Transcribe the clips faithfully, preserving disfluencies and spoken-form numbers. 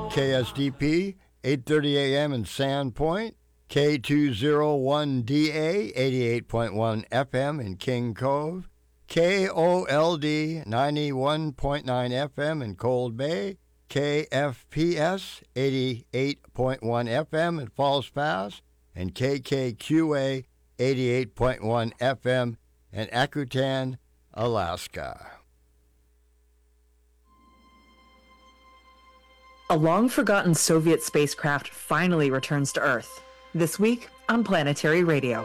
K S D P, eight thirty a.m. in Sandpoint, K two oh one D A, eighty-eight point one F M in King Cove, K O L D, ninety-one point nine F M in Cold Bay, K F P S, eighty-eight point one F M in Falls Pass, and K K Q A, eighty-eight point one F M in Akutan, Alaska. A long-forgotten Soviet spacecraft finally returns to Earth. This week on Planetary Radio.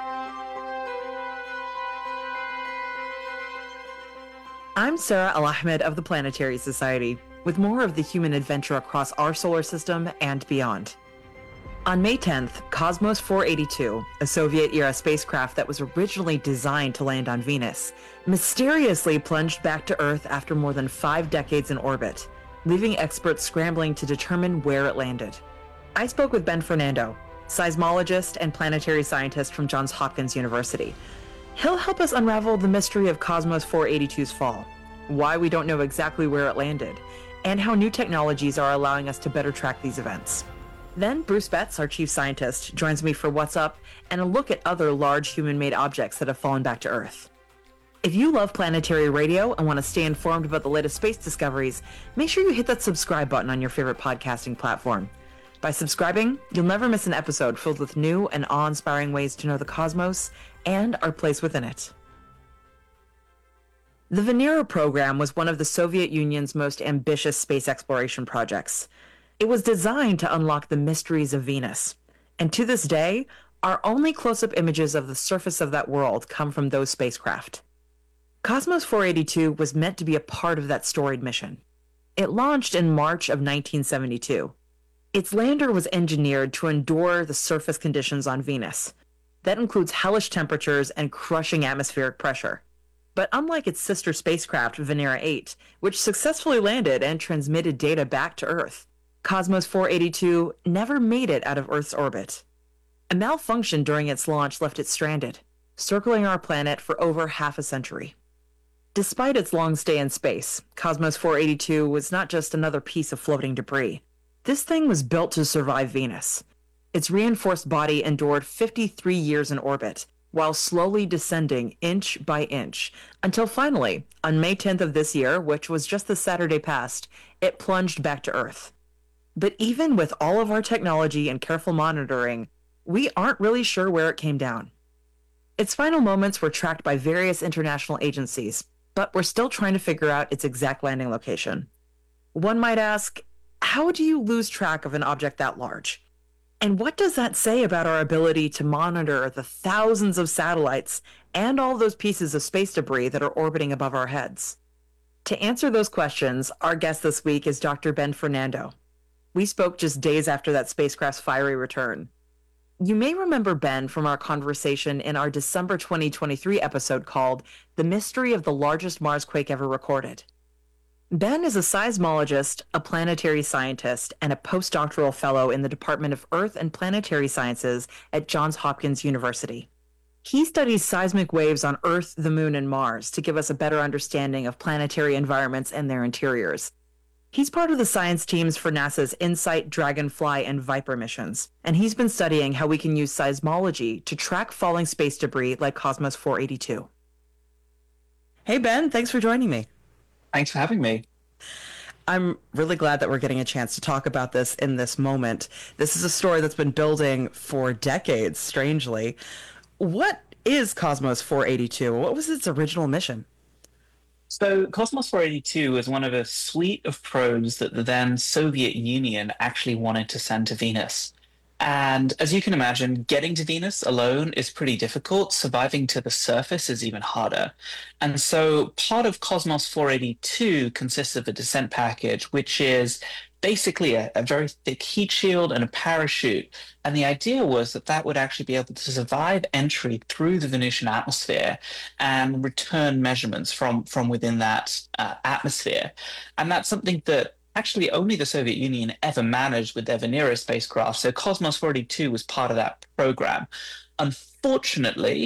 I'm Sarah Al-Ahmed of the Planetary Society, with more of the human adventure across our solar system and beyond. On May tenth, Cosmos four eighty-two, a Soviet-era spacecraft that was originally designed to land on Venus, mysteriously plunged back to Earth after more than five decades in orbit, leaving experts scrambling to determine where it landed. I spoke with Ben Fernando, seismologist and planetary scientist from Johns Hopkins University. He'll help us unravel the mystery of Cosmos four eighty-two's fall, why we don't know exactly where it landed, and how new technologies are allowing us to better track these events. Then Bruce Betts, our chief scientist, joins me for What's Up and a look at other large human-made objects that have fallen back to Earth. If you love Planetary Radio and want to stay informed about the latest space discoveries, make sure you hit that subscribe button on your favorite podcasting platform. By subscribing, you'll never miss an episode filled with new and awe-inspiring ways to know the cosmos and our place within it. The Venera program was one of the Soviet Union's most ambitious space exploration projects. It was designed to unlock the mysteries of Venus. And to this day, our only close-up images of the surface of that world come from those spacecraft. Cosmos four eighty-two was meant to be a part of that storied mission. It launched in March of nineteen seventy-two. Its lander was engineered to endure the surface conditions on Venus. That includes hellish temperatures and crushing atmospheric pressure. But unlike its sister spacecraft, Venera eight, which successfully landed and transmitted data back to Earth, Cosmos four eighty-two never made it out of Earth's orbit. A malfunction during its launch left it stranded, circling our planet for over half a century. Despite its long stay in space, Cosmos four eighty-two was not just another piece of floating debris. This thing was built to survive Venus. Its reinforced body endured fifty-three years in orbit, while slowly descending inch by inch, until finally, on May tenth of this year, which was just the Saturday past, it plunged back to Earth. But even with all of our technology and careful monitoring, we aren't really sure where it came down. Its final moments were tracked by various international agencies, but we're still trying to figure out its exact landing location. One might ask, how do you lose track of an object that large? And what does that say about our ability to monitor the thousands of satellites and all those pieces of space debris that are orbiting above our heads? To answer those questions, our guest this week is Doctor Ben Fernando. We spoke just days after that spacecraft's fiery return. You may remember Ben from our conversation in our December twenty twenty-three episode called The Mystery of the Largest Marsquake Ever Recorded. Ben is a seismologist, a planetary scientist, and a postdoctoral fellow in the Department of Earth and Planetary Sciences at Johns Hopkins University. He studies seismic waves on Earth, the Moon, and Mars to give us a better understanding of planetary environments and their interiors. He's part of the science teams for NASA's InSight, Dragonfly, and Viper missions, and he's been studying how we can use seismology to track falling space debris like Cosmos four eighty-two. Hey, Ben, thanks for joining me. Thanks for having me. I'm really glad that we're getting a chance to talk about this in this moment. This is a story that's been building for decades, strangely. What is Cosmos four eighty-two? What was its original mission? So Cosmos four eighty-two was one of a suite of probes that the then Soviet Union actually wanted to send to Venus. And as you can imagine, getting to Venus alone is pretty difficult. Surviving to the surface is even harder. And so part of Cosmos four eighty-two consists of a descent package, which is basically a, a very thick heat shield and a parachute. And the idea was that that would actually be able to survive entry through the Venusian atmosphere and return measurements from, from within that uh, atmosphere. And that's something that actually only the Soviet Union ever managed with their Venera spacecraft. So Cosmos four eighty-two was part of that program. Unfortunately,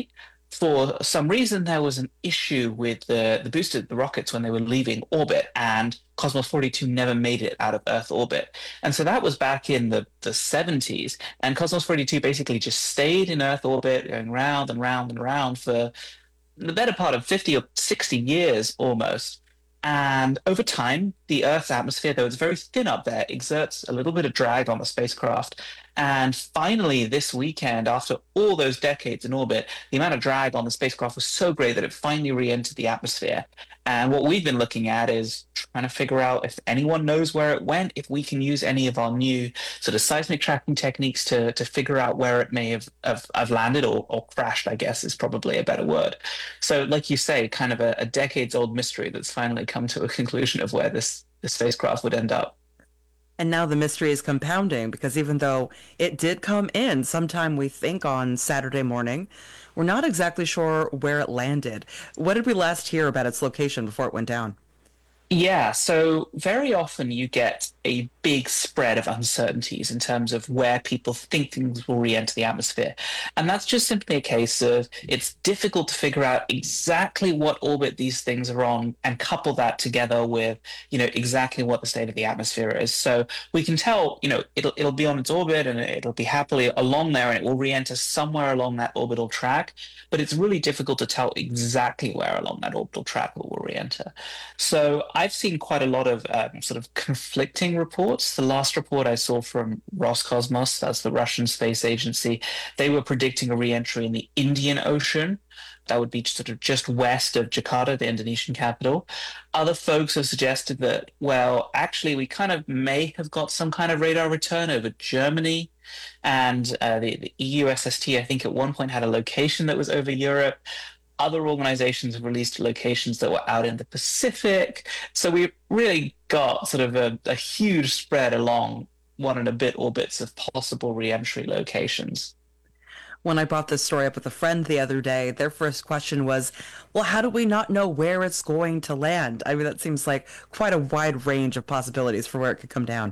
for some reason, there was an issue with the, the booster, the rockets, when they were leaving orbit, and Cosmos forty-two never made it out of Earth orbit. And so that was back in the, the seventies. And Cosmos forty-two basically just stayed in Earth orbit, going round and round and round for the better part of fifty or sixty years almost. And over time, the Earth's atmosphere, though it's very thin up there, exerts a little bit of drag on the spacecraft. And finally, this weekend, after all those decades in orbit, the amount of drag on the spacecraft was so great that it finally re entered the atmosphere. And what we've been looking at is trying to figure out if anyone knows where it went, if we can use any of our new sort of seismic tracking techniques to, to figure out where it may have, have, have landed or, or crashed, I guess is probably a better word. So, like you say, kind of a, a decades old mystery that's finally come to a conclusion of where this, this spacecraft would end up. And now the mystery is compounding because even though it did come in sometime, we think, on Saturday morning, we're not exactly sure where it landed. What did we last hear about its location before it went down? Yeah, so very often you get a big spread of uncertainties in terms of where people think things will re-enter the atmosphere. And that's just simply a case of it's difficult to figure out exactly what orbit these things are on and couple that together with, you know, exactly what the state of the atmosphere is. So we can tell, you know, it'll it'll be on its orbit and it'll be happily along there and it will re-enter somewhere along that orbital track, but it's really difficult to tell exactly where along that orbital track it will re-enter. So I've seen quite a lot of um, sort of conflicting reports. The last report I saw from Roscosmos, that's the Russian space agency, they were predicting a re-entry in the Indian Ocean. That would be sort of just west of Jakarta, the Indonesian capital. Other folks have suggested that, well, actually, we kind of may have got some kind of radar return over Germany. And uh, the, the E U S S T, I think, at one point had a location that was over Europe. Other organizations have released locations that were out in the Pacific. So we really got sort of a, a huge spread along one and a bit orbits of possible re-entry locations. When I brought this story up with a friend the other day, their first question was, well, how do we not know where it's going to land? I mean, that seems like quite a wide range of possibilities for where it could come down.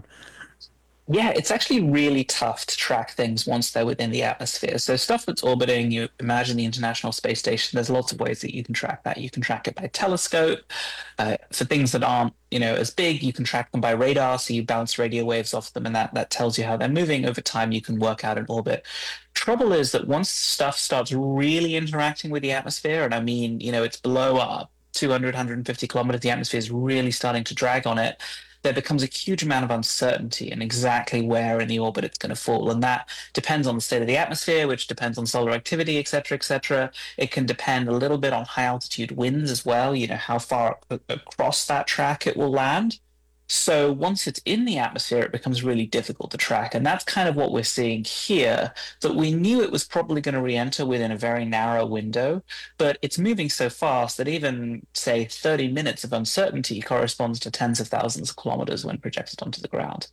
Yeah, it's actually really tough to track things once they're within the atmosphere. So stuff that's orbiting, you imagine the International Space Station, there's lots of ways that you can track that. You can track it by telescope. Uh, for things that aren't, you know, as big, you can track them by radar. So you bounce radio waves off them and that, that tells you how they're moving. Over time, you can work out an orbit. Trouble is that once stuff starts really interacting with the atmosphere, and I mean, you know, it's below up two hundred, one hundred fifty kilometers, the atmosphere is really starting to drag on it, there becomes a huge amount of uncertainty in exactly where in the orbit it's going to fall. And that depends on the state of the atmosphere, which depends on solar activity, et cetera, et cetera. It can depend a little bit on high altitude winds as well, you know, how far across that track it will land. So once it's in the atmosphere, it becomes really difficult to track. And that's kind of what we're seeing here, that we knew it was probably going to re-enter within a very narrow window, but it's moving so fast that even, say, thirty minutes of uncertainty corresponds to tens of thousands of kilometers when projected onto the ground.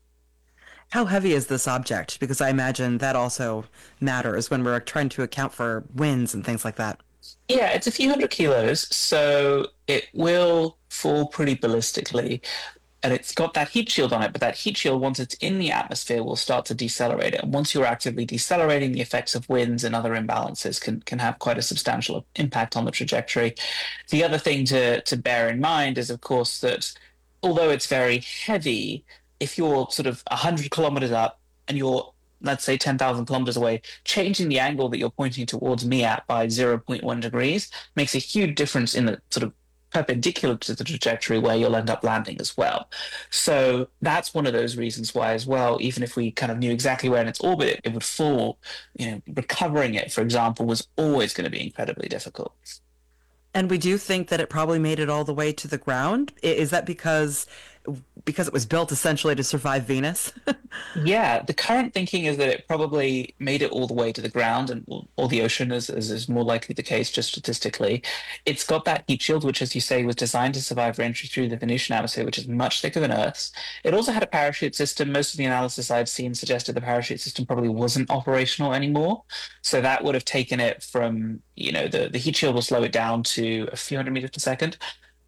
How heavy is this object? Because I imagine that also matters when we're trying to account for winds and things like that. Yeah, it's a few hundred kilos, so it will fall pretty ballistically. And it's got that heat shield on it, but that heat shield, once it's in the atmosphere, will start to decelerate it. And once you're actively decelerating, the effects of winds and other imbalances can, can have quite a substantial impact on the trajectory. The other thing to, to bear in mind is, of course, that although it's very heavy, if you're sort of one hundred kilometers up and you're, let's say, ten thousand kilometers away, changing the angle that you're pointing towards me at by zero point one degrees makes a huge difference in the sort of perpendicular to the trajectory where you'll end up landing as well. So that's one of those reasons why as well, even if we kind of knew exactly where in its orbit it would fall, you know, recovering it, for example, was always going to be incredibly difficult. And we do think that it probably made it all the way to the ground. Is that because because it was built essentially to survive Venus? Yeah, the current thinking is that it probably made it all the way to the ground and or the ocean, as, as is more likely the case just statistically. It's got that heat shield, which, as you say, was designed to survive re-entry through the Venusian atmosphere, which is much thicker than Earth's. It also had a parachute system. Most of the analysis I've seen suggested the parachute system probably wasn't operational anymore. So that would have taken it from, you know, the, the heat shield will slow it down to a few hundred meters per second.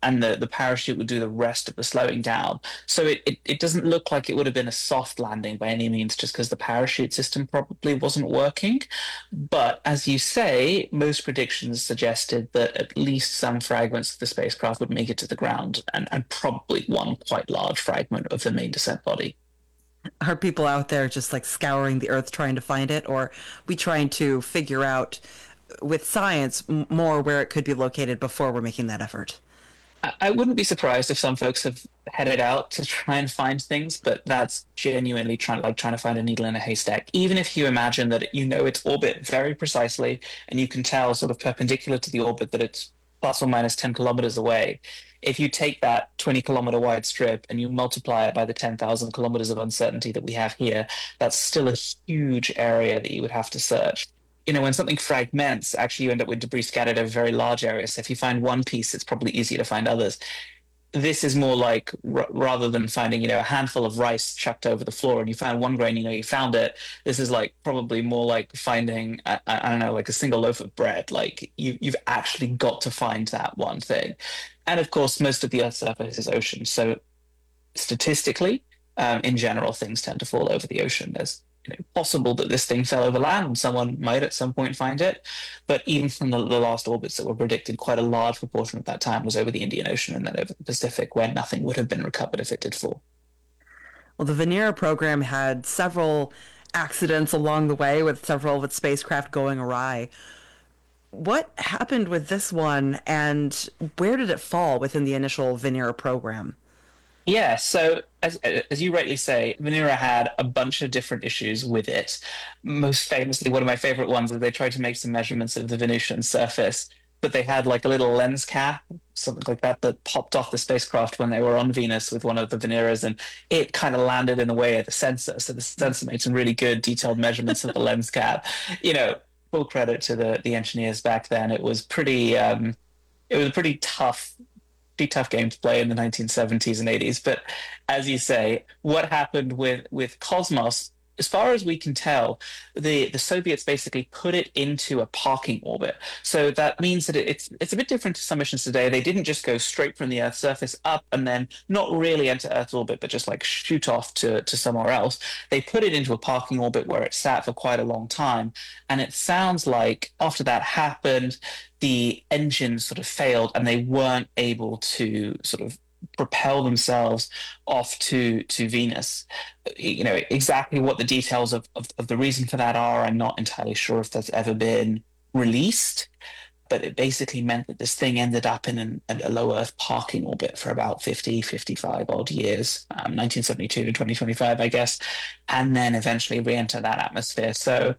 and the, the parachute would do the rest of the slowing down. So it, it, it doesn't look like it would have been a soft landing by any means, just because the parachute system probably wasn't working. But as you say, most predictions suggested that at least some fragments of the spacecraft would make it to the ground, and, and probably one quite large fragment of the main descent body. Are people out there just like scouring the earth trying to find it, or are we trying to figure out with science m- more where it could be located before we're making that effort? I I wouldn't be surprised if some folks have headed out to try and find things, but that's genuinely trying like trying to find a needle in a haystack. Even if you imagine that you know its orbit very precisely, and you can tell sort of perpendicular to the orbit that it's plus or minus ten kilometers away. If you take that twenty kilometer wide strip and you multiply it by the ten thousand kilometers of uncertainty that we have here, that's still a huge area that you would have to search. You know, when something fragments, actually you end up with debris scattered over very large areas. So if you find one piece, it's probably easier to find others. This is more like r- rather than finding, you know, a handful of rice chucked over the floor and you found one grain, you know, you found it. This is like probably more like finding, I, I don't know, like a single loaf of bread. Like you, you've actually got to find that one thing. And of course, most of the Earth's surface is ocean. So statistically, um, in general, things tend to fall over the ocean. There's you know, possible that this thing fell over land and someone might at some point find it. But even from the, the last orbits that were predicted, quite a large proportion of that time was over the Indian Ocean and then over the Pacific, where nothing would have been recovered if it did fall. Well, the Venera program had several accidents along the way with several of its spacecraft going awry. What happened with this one, and where did it fall within the initial Venera program? Yeah, so as as you rightly say, Venera had a bunch of different issues with it. Most famously, one of my favorite ones is they tried to make some measurements of the Venusian surface, but they had like a little lens cap, something like that, that popped off the spacecraft when they were on Venus with one of the Veneras, and it kind of landed in the way of the sensor. So the sensor made some really good detailed measurements of the lens cap. You know, full credit to the the engineers back then. It was pretty um, it was a pretty tough pretty tough game to play in the nineteen seventies and eighties. But as you say, what happened with with Cosmos, as far as we can tell, the the Soviets basically put it into a parking orbit. So that means that it, it's it's a bit different to some missions today. They didn't just go straight from the Earth's surface up and then not really enter Earth's orbit, but just like shoot off to, to somewhere else. They put it into a parking orbit where it sat for quite a long time. And it sounds like after that happened, the engines sort of failed and they weren't able to sort of propel themselves off to to Venus. You know, exactly what the details of, of, of the reason for that are, I'm not entirely sure if that's ever been released, but it basically meant that this thing ended up in an, a low Earth parking orbit for about fifty, fifty-five odd years, um, nineteen seventy-two to twenty twenty-five, I guess, and then eventually re-enter that atmosphere. So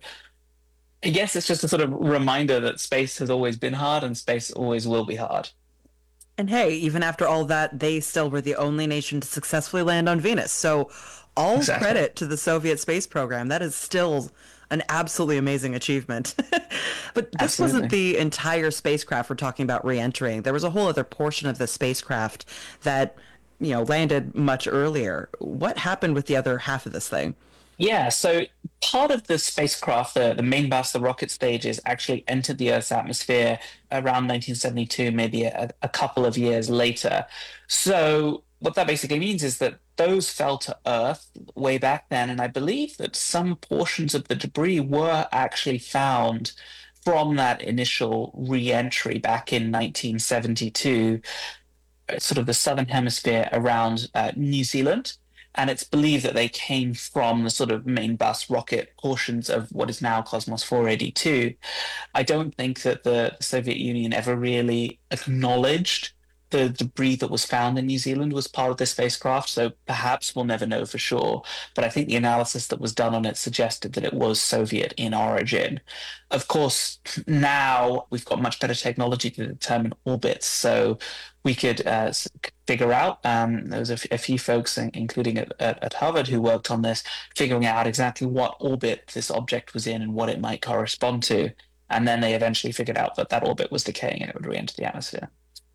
I guess it's just a sort of reminder that space has always been hard and space always will be hard. And hey, even after all that, they still were the only nation to successfully land on Venus. So all Exactly. credit to the Soviet space program. That is still an absolutely amazing achievement. But this Absolutely. wasn't the entire spacecraft we're talking about re-entering. There was a whole other portion of the spacecraft that, you know, landed much earlier. What happened with the other half of this thing? Yeah, so part of the spacecraft, the, the main bus, the rocket stages, actually entered the Earth's atmosphere around nineteen seventy-two, maybe a, a couple of years later. So what that basically means is that those fell to Earth way back then, and I believe that some portions of the debris were actually found from that initial re-entry back in nineteen seventy-two, sort of the southern hemisphere around uh, New Zealand. And it's believed that they came from the sort of main bus rocket portions of what is now Cosmos four eighty-two. I don't think that the Soviet Union ever really acknowledged the debris that was found in New Zealand was part of this spacecraft, so perhaps we'll never know for sure. But I think the analysis that was done on it suggested that it was Soviet in origin. Of course, now we've got much better technology to determine orbits, so we could uh, figure out, um, there was a, f- a few folks, including at, at, at Harvard, who worked on this, figuring out exactly what orbit this object was in and what it might correspond to. And then they eventually figured out that that orbit was decaying and it would re-enter the atmosphere.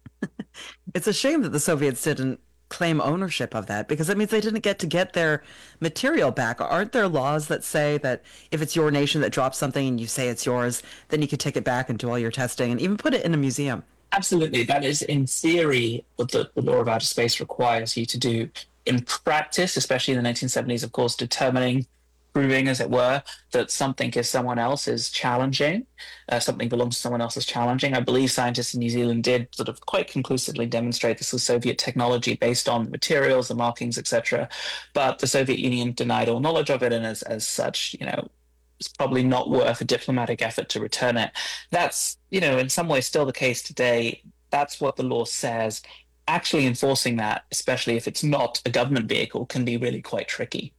It's a shame that the Soviets didn't claim ownership of that, because that means they didn't get to get their material back. Aren't there laws that say that if it's your nation that drops something and you say it's yours, then you can take it back and do all your testing and even put it in a museum? Absolutely. That is, in theory, what the, the law of outer space requires you to do. In practice, especially in the nineteen seventies, of course, determining, proving, as it were, that something is someone else is challenging, uh, something belongs to someone else is challenging. I believe scientists in New Zealand did sort of quite conclusively demonstrate this was Soviet technology based on the materials, the markings, et cetera. But the Soviet Union denied all knowledge of it, and as, as such, you know, it's probably not worth a diplomatic effort to return it. That's, you know, in some ways still the case today. That's what the law says. Actually enforcing that, especially if it's not a government vehicle, can be really quite tricky.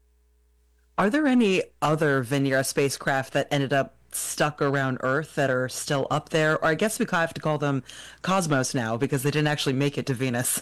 Are there any other Venera spacecraft that ended up stuck around Earth that are still up there? Or I guess we have to call them Cosmos now because they didn't actually make it to Venus.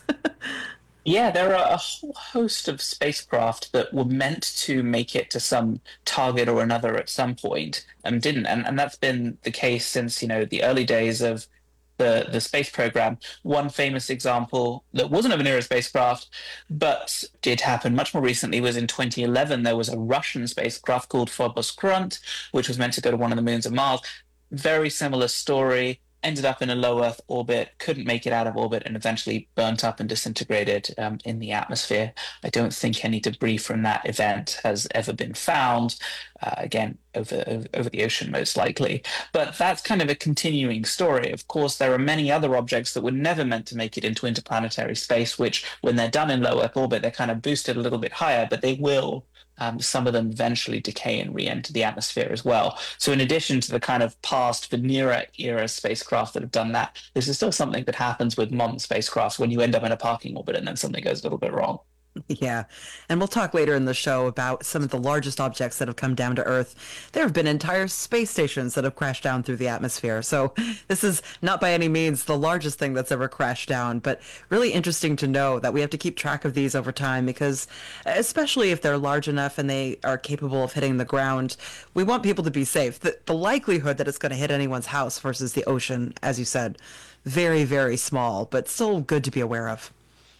Yeah, there are a whole host of spacecraft that were meant to make it to some target or another at some point and didn't. And, and that's been the case since, you know, the early days of the, the space program. One famous example that wasn't a Venera spacecraft, but did happen much more recently was in twenty eleven. There was a Russian spacecraft called Phobos Grunt, which was meant to go to one of the moons of Mars. Very similar story. Ended up in a low Earth orbit, couldn't make it out of orbit, and eventually burnt up and disintegrated um, in the atmosphere. I don't think any debris from that event has ever been found, uh, again, over, over, over the ocean most likely. But that's kind of a continuing story. Of course, there are many other objects that were never meant to make it into interplanetary space, which, when they're done in low Earth orbit, they're kind of boosted a little bit higher, but they will Um, some of them eventually decay and re-enter the atmosphere as well. So in addition to the kind of past Venera era spacecraft that have done that, this is still something that happens with modern spacecraft when you end up in a parking orbit and then something goes a little bit wrong. Yeah. And we'll talk later in the show about some of the largest objects that have come down to Earth. There have been entire space stations that have crashed down through the atmosphere. So this is not by any means the largest thing that's ever crashed down, but really interesting to know that we have to keep track of these over time because especially if they're large enough and they are capable of hitting the ground, we want people to be safe. The, the likelihood that it's going to hit anyone's house versus the ocean, as you said, very, very small, but still good to be aware of.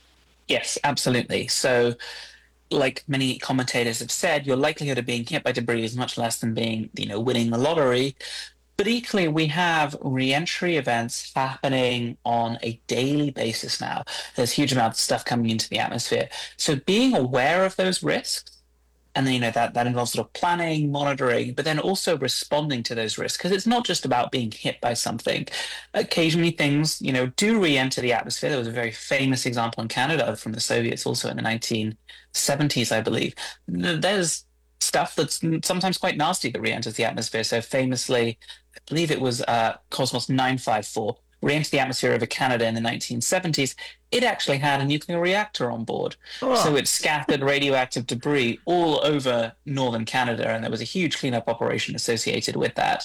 Yes, absolutely. So, like many commentators have said, your likelihood of being hit by debris is much less than being, you know, winning the lottery. But equally, we have re-entry events happening on a daily basis now. There's huge amounts of stuff coming into the atmosphere. So being aware of those risks, and then, you know, that, that involves sort of planning, monitoring, but then also responding to those risks, because it's not just about being hit by something. Occasionally things, you know, do re-enter the atmosphere. There was a very famous example in Canada from the Soviets also in the nineteen seventies, I believe. There's stuff that's sometimes quite nasty that re-enters the atmosphere. So famously, I believe it was uh, Cosmos nine five four, re-entered the atmosphere over Canada in the nineteen seventies. It actually had a nuclear reactor on board. Oh. So it scattered radioactive debris all over northern Canada, and there was a huge cleanup operation associated with that.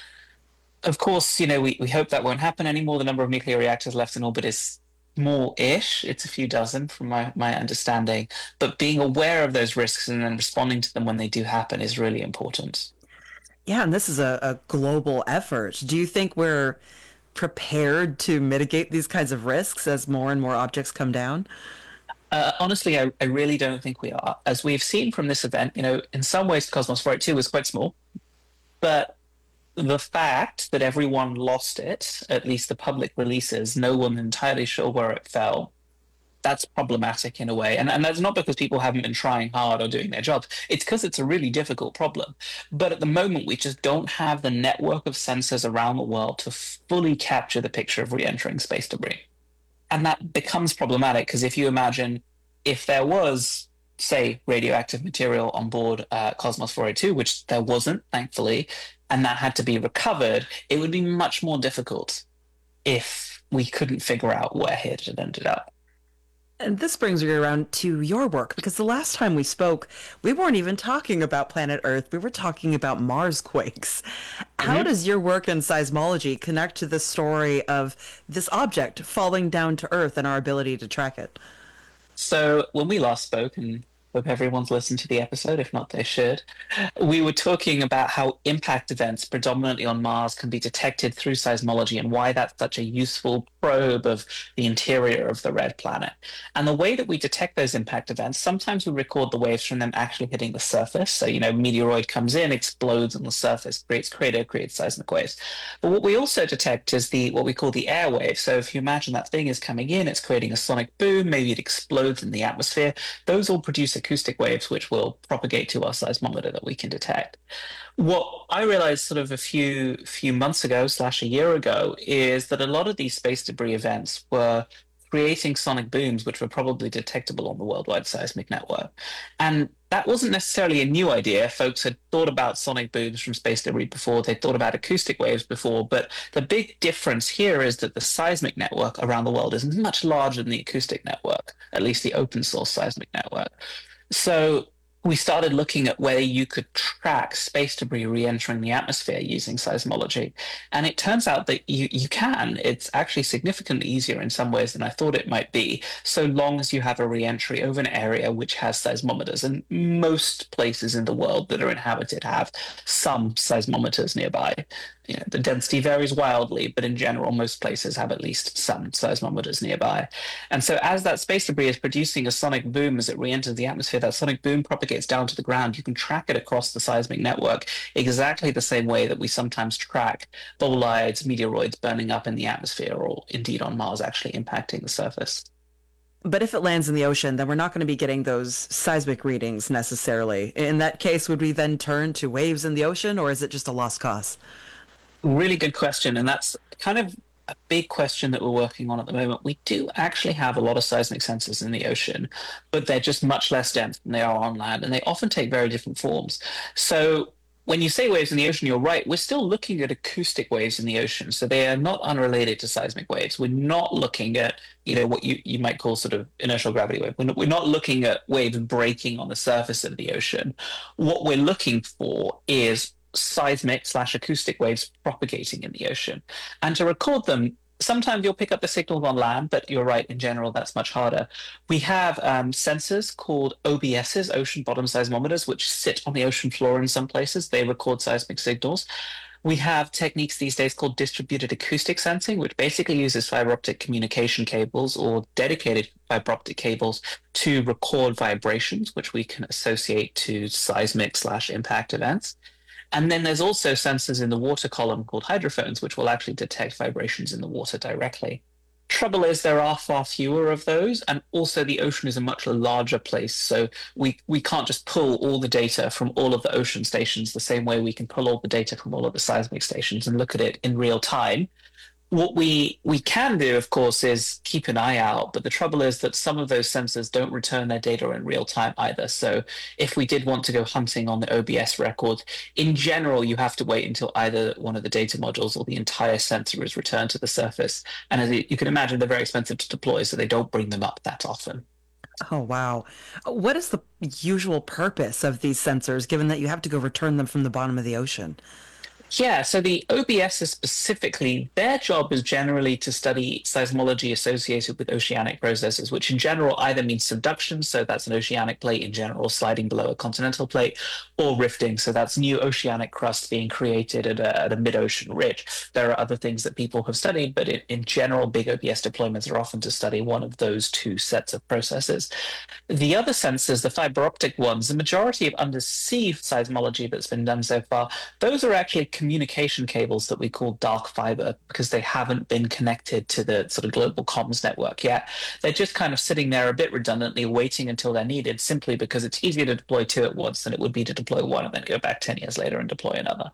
Of course, you know, we, we hope that won't happen anymore. The number of nuclear reactors left in orbit is small-ish. It's a few dozen from my, my understanding. But being aware of those risks and then responding to them when they do happen is really important. Yeah, and this is a, a global effort. Do you think we're prepared to mitigate these kinds of risks as more and more objects come down? Uh, honestly, I, I really don't think we are. As we've seen from this event, you know, in some ways, Cosmos four eighty-two was quite small, but the fact that everyone lost it, at least the public releases, no one entirely sure where it fell, that's problematic in a way. And, and that's not because people haven't been trying hard or doing their jobs. It's because it's a really difficult problem. But at the moment, we just don't have the network of sensors around the world to fully capture the picture of re-entering space debris. And that becomes problematic because if you imagine if there was, say, radioactive material on board uh, Cosmos four eighty-two, which there wasn't, thankfully, and that had to be recovered, it would be much more difficult if we couldn't figure out where it had ended up. And this brings me around to your work, because the last time we spoke, we weren't even talking about planet Earth. We were talking about Mars quakes. How mm-hmm. does your work in seismology connect to the story of this object falling down to Earth and our ability to track it? So when we last spoke, and hope everyone's listened to the episode, if not they should, we were talking about how impact events predominantly on Mars can be detected through seismology and why that's such a useful probe of the interior of the red planet. And the way that we detect those impact events, sometimes we record the waves from them actually hitting the surface. So, you know, meteoroid comes in, explodes on the surface, creates crater, creates seismic waves. But what we also detect is the what we call the air wave. So if you imagine that thing is coming in, it's creating a sonic boom, maybe it explodes in the atmosphere. Those all produce acoustic waves, which will propagate to our seismometer that we can detect. What I realized sort of a few few months ago slash a year ago is that a lot of these space debris events were creating sonic booms, which were probably detectable on the worldwide seismic network. And that wasn't necessarily a new idea. Folks had thought about sonic booms from space debris before. They thought about acoustic waves before. But the big difference here is that the seismic network around the world is much larger than the acoustic network, at least the open source seismic network. So we started looking at whether you could track space debris re-entering the atmosphere using seismology. And it turns out that you, you can. It's actually significantly easier in some ways than I thought it might be, so long as you have a re-entry over an area which has seismometers. And most places in the world that are inhabited have some seismometers nearby. You know, the density varies wildly, but in general, most places have at least some seismometers nearby. And so as that space debris is producing a sonic boom as it re-enters the atmosphere, that sonic boom propagates down to the ground. You can track it across the seismic network exactly the same way that we sometimes track bolides, meteoroids burning up in the atmosphere, or indeed on Mars actually impacting the surface. But if it lands in the ocean, then we're not going to be getting those seismic readings necessarily. In that case, would we then turn to waves in the ocean, or is it just a lost cause? Really good question. And that's kind of a big question that we're working on at the moment. We do actually have a lot of seismic sensors in the ocean, but they're just much less dense than they are on land, and they often take very different forms. So when you say waves in the ocean, you're right. We're still looking at acoustic waves in the ocean. So they are not unrelated to seismic waves. We're not looking at, you know, what you, you might call sort of inertial gravity wave. We're not, we're not looking at waves breaking on the surface of the ocean. What we're looking for is seismic slash acoustic waves propagating in the ocean. And to record them, sometimes you'll pick up the signals on land, but you're right, in general, that's much harder. We have um, sensors called O B Ss, ocean bottom seismometers, which sit on the ocean floor in some places. They record seismic signals. We have techniques these days called distributed acoustic sensing, which basically uses fiber optic communication cables or dedicated fiber optic cables to record vibrations, which we can associate to seismic slash impact events. And then there's also sensors in the water column called hydrophones, which will actually detect vibrations in the water directly. Trouble is there are far fewer of those, and also the ocean is a much larger place, so we, we can't just pull all the data from all of the ocean stations the same way we can pull all the data from all of the seismic stations and look at it in real time. What we we can do, of course, is keep an eye out, but the trouble is that some of those sensors don't return their data in real time either. So if we did want to go hunting on the O B S record, in general, you have to wait until either one of the data modules or the entire sensor is returned to the surface. And as you can imagine, they're very expensive to deploy, so they don't bring them up that often. Oh, wow. What is the usual purpose of these sensors, given that you have to go return them from the bottom of the ocean? Yeah, so the O B Ss specifically, their job is generally to study seismology associated with oceanic processes, which in general either means subduction, so that's an oceanic plate in general sliding below a continental plate, or rifting, so that's new oceanic crust being created at a, at a mid-ocean ridge. There are other things that people have studied, but in, in general, big O B S deployments are often to study one of those two sets of processes. The other sensors, the fiber optic ones, the majority of undersea seismology that's been done so far, those are actually communication cables that we call dark fiber because they haven't been connected to the sort of global comms network yet. They're just kind of sitting there a bit redundantly, waiting until they're needed, simply because it's easier to deploy two at once than it would be to deploy one and then go back ten years later and deploy another.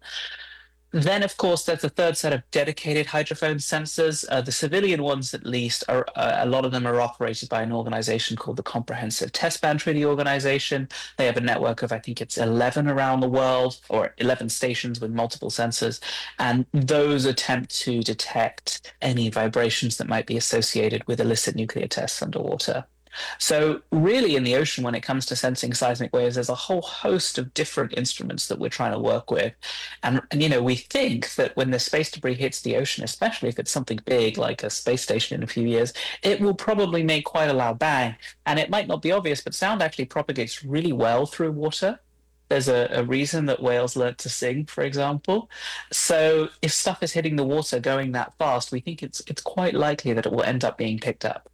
Then, of course, there's a third set of dedicated hydrophone sensors. Uh, the civilian ones, at least, are uh, a lot of them are operated by an organization called the Comprehensive Test Ban Treaty Organization. They have a network of, I think it's eleven around the world, or eleven stations with multiple sensors. And those attempt to detect any vibrations that might be associated with illicit nuclear tests underwater. So really in the ocean, when it comes to sensing seismic waves, there's a whole host of different instruments that we're trying to work with. And, and, you know, we think that when the space debris hits the ocean, especially if it's something big like a space station in a few years, it will probably make quite a loud bang. And it might not be obvious, but sound actually propagates really well through water. There's a, a reason that whales learn to sing, for example. So if stuff is hitting the water going that fast, we think it's it's quite likely that it will end up being picked up.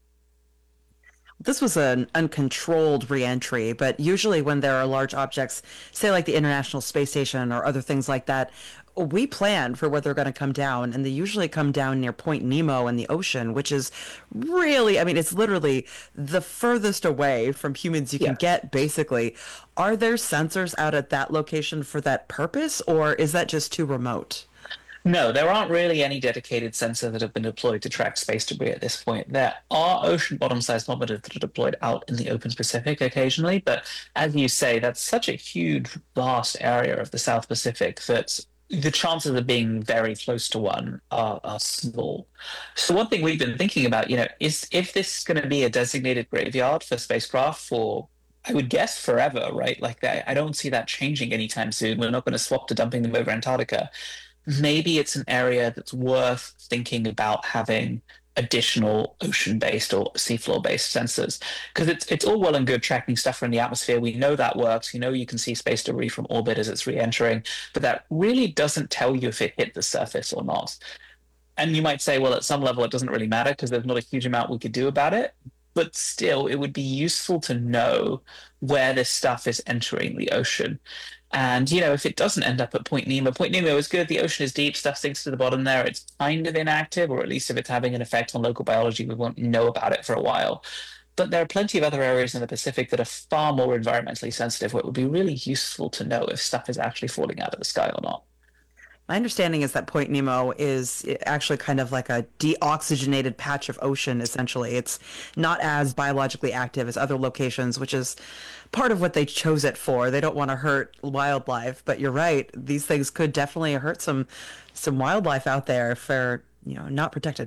This was an uncontrolled reentry, but usually when there are large objects, say like the International Space Station or other things like that, we plan for where they're going to come down, and they usually come down near Point Nemo in the ocean, which is really, I mean, it's literally the furthest away from humans you can Yeah. get, basically. Are there sensors out at that location for that purpose, or is that just too remote? No, there aren't really any dedicated sensors that have been deployed to track space debris at this point. There are ocean bottom seismometers that are deployed out in the open Pacific occasionally, but as you say, that's such a huge, vast area of the South Pacific that the chances of being very close to one are, are small. So one thing we've been thinking about, you know, is if this is going to be a designated graveyard for spacecraft for, I would guess, forever, right? Like I, I don't see that changing anytime soon. We're not going to swap to dumping them over Antarctica. Maybe it's an area that's worth thinking about having additional ocean-based or seafloor-based sensors, because it's it's all well and good tracking stuff from the atmosphere. We know that works. You know, you can see space debris from orbit as it's re-entering, but that really doesn't tell you if it hit the surface or not. And you might say, well, at some level, it doesn't really matter because there's not a huge amount we could do about it. But still, it would be useful to know where this stuff is entering the ocean. And, you know, if it doesn't end up at Point Nemo, Point Nemo is good. The ocean is deep. Stuff sinks to the bottom there. It's kind of inactive, or at least if it's having an effect on local biology, we won't know about it for a while. But there are plenty of other areas in the Pacific that are far more environmentally sensitive, where it would be really useful to know if stuff is actually falling out of the sky or not. My understanding is that Point Nemo is actually kind of like a deoxygenated patch of ocean, essentially. It's not as biologically active as other locations, which is part of what they chose it for. They don't want to hurt wildlife, but you're right. These things could definitely hurt some some wildlife out there if they're, you know, not protected.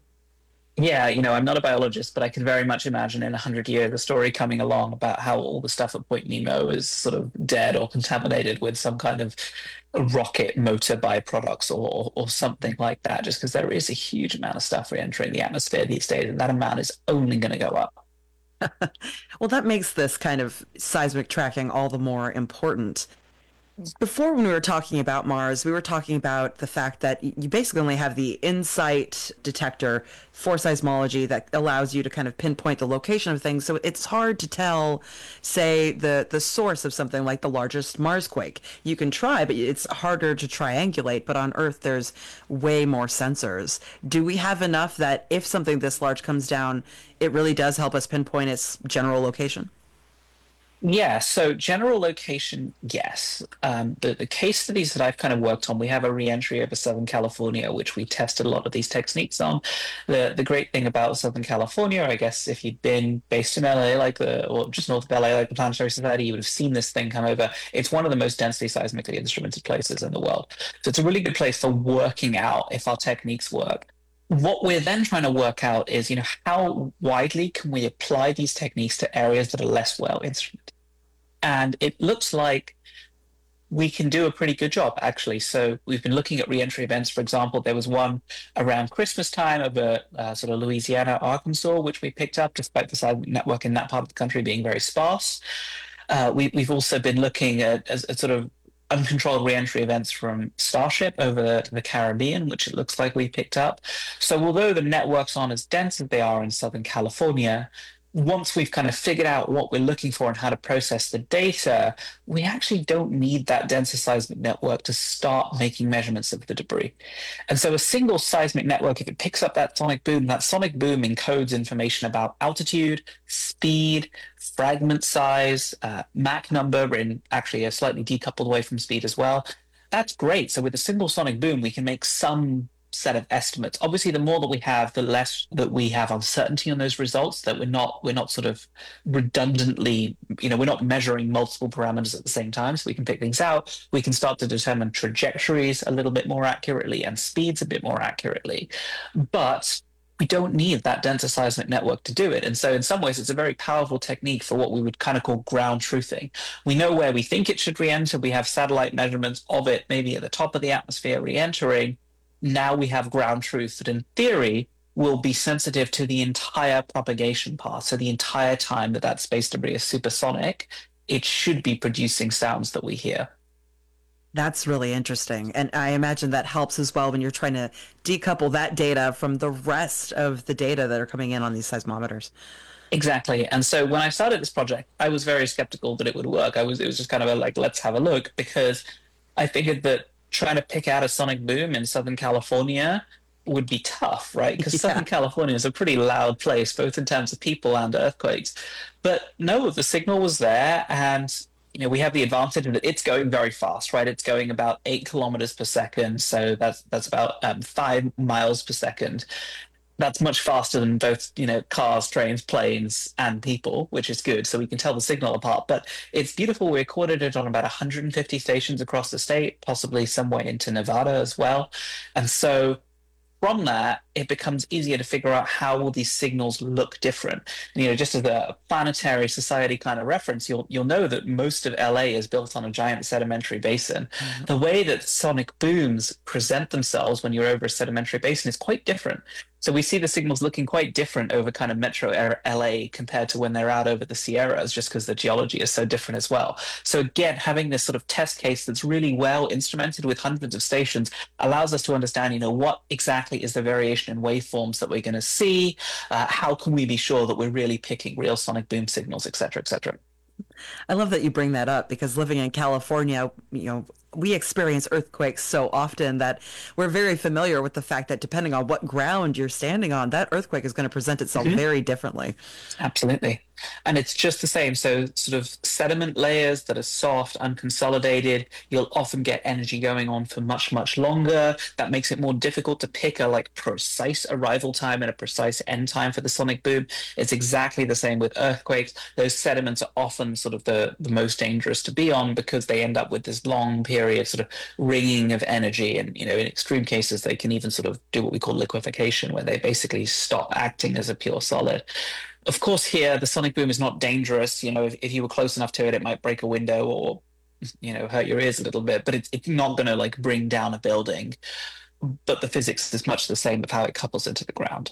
Yeah, you know, I'm not a biologist, but I could very much imagine in a hundred years a story coming along about how all the stuff at Point Nemo is sort of dead or contaminated with some kind of rocket motor byproducts or, or, or something like that, just because there is a huge amount of stuff re-entering the atmosphere these days, and that amount is only going to go up. Well, that makes this kind of seismic tracking all the more important. Before, when we were talking about Mars, we were talking about the fact that you basically only have the InSight detector for seismology that allows you to kind of pinpoint the location of things. So it's hard to tell, say, the, the source of something like the largest Marsquake. You can try, but it's harder to triangulate. But on Earth, there's way more sensors. Do we have enough that if something this large comes down, it really does help us pinpoint its general location? Yeah, so general location, yes. Um, the, the case studies that I've kind of worked on, we have a reentry over Southern California, which we tested a lot of these techniques on. The the great thing about Southern California, I guess, if you'd been based in L A, like the, or just north of L A, like the Planetary Society, you would have seen this thing come over. It's one of the most densely seismically instrumented places in the world. So it's a really good place for working out if our techniques work. What we're then trying to work out is, you know, how widely can we apply these techniques to areas that are less well instrumented? And it looks like we can do a pretty good job, actually. So we've been looking at reentry events. For example, there was one around Christmas time over uh, sort of Louisiana, Arkansas, which we picked up, despite the seismic network in that part of the country being very sparse. Uh, we, we've also been looking at, at, at sort of uncontrolled reentry events from Starship over the, the Caribbean, which it looks like we picked up. So although the networks aren't as dense as they are in Southern California, once we've kind of figured out what we're looking for and how to process the data, we actually don't need that denser seismic network to start making measurements of the debris. And so a single seismic network, if it picks up that sonic boom, that sonic boom encodes information about altitude, speed, fragment size, uh, Mach number in actually a slightly decoupled way from speed as well. That's great. So with a single sonic boom, we can make some set of estimates. Obviously, the more that we have, the less that we have uncertainty on those results, that we're not we're not sort of redundantly, you know, we're not measuring multiple parameters at the same time, so we can pick things out. We can start to determine trajectories a little bit more accurately and speeds a bit more accurately. But we don't need that denser seismic network to do it. And so in some ways, it's a very powerful technique for what we would kind of call ground truthing. We know where we think it should re-enter. We have satellite measurements of it, maybe at the top of the atmosphere re-entering. Now we have ground truth that in theory will be sensitive to the entire propagation path, so the entire time that that space debris is supersonic, it should be producing sounds that we hear. That's really interesting. And I imagine that helps as well when you're trying to decouple that data from the rest of the data that are coming in on these seismometers. Exactly. And so when I started this project, I was very skeptical that it would work. I was, it was just kind of a, like, let's have a look, because I figured that trying to pick out a sonic boom in Southern California would be tough, right? Because Yeah. Southern California is a pretty loud place, both in terms of people and earthquakes. But no, the signal was there, and you know we have the advantage that it's going very fast, right? It's going about eight kilometers per second, so that's that's about um, five miles per second. That's much faster than both, you know, cars, trains, planes, and people, which is good. So we can tell the signal apart. But it's beautiful. We recorded it on about one hundred fifty stations across the state, possibly somewhere into Nevada as well. And so from that, it becomes easier to figure out how will these signals look different. And, you know, just as a planetary society kind of reference, you'll you'll know that most of L A is built on a giant sedimentary basin. Mm-hmm. The way that sonic booms present themselves when you're over a sedimentary basin is quite different. So we see the signals looking quite different over kind of metro L A compared to when they're out over the Sierras, just because the geology is so different as well. So again, having this sort of test case that's really well instrumented with hundreds of stations allows us to understand, you know, what exactly is the variation in waveforms that we're going to see, uh, how can we be sure that we're really picking real sonic boom signals, et cetera, et cetera. I love that you bring that up, because living in California, you know, we experience earthquakes so often that we're very familiar with the fact that depending on what ground you're standing on, that earthquake is going to present itself mm-hmm. very differently. Absolutely. And it's just the same. So sort of sediment layers that are soft, unconsolidated, you'll often get energy going on for much, much longer. That makes it more difficult to pick a like precise arrival time and a precise end time for the sonic boom. It's exactly the same with earthquakes. Those sediments are often sort of the, the most dangerous to be on, because they end up with this long period sort of ringing of energy. And, you know, in extreme cases, they can even sort of do what we call liquefaction, where they basically stop acting as a pure solid. Of course, here, the sonic boom is not dangerous. You know, if, if you were close enough to it, it might break a window or, you know, hurt your ears a little bit, but it's, it's not going to like bring down a building. But the physics is much the same of how it couples into the ground.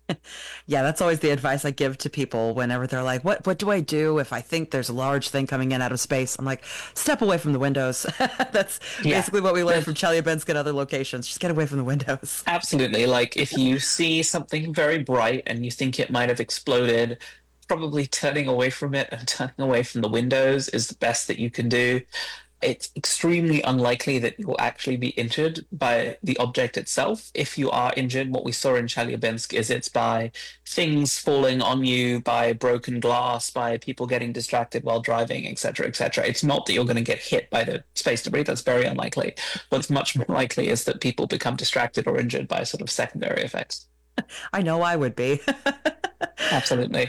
Yeah, that's always the advice I give to people whenever they're like, what what do I do if I think there's a large thing coming in out of space? I'm like, step away from the windows. That's yeah. basically what we learned from Chelyabinsk and other locations. Just get away from the windows. Absolutely. Like if you see something very bright and you think it might have exploded, probably turning away from it and turning away from the windows is the best that you can do. It's extremely unlikely that you'll actually be injured by the object itself. If you are injured, what we saw in Chelyabinsk is it's by things falling on you, by broken glass, by people getting distracted while driving, et cetera, et cetera. It's not that you're going to get hit by the space debris. That's very unlikely. What's much more likely is that people become distracted or injured by sort of secondary effects. I know I would be. Absolutely.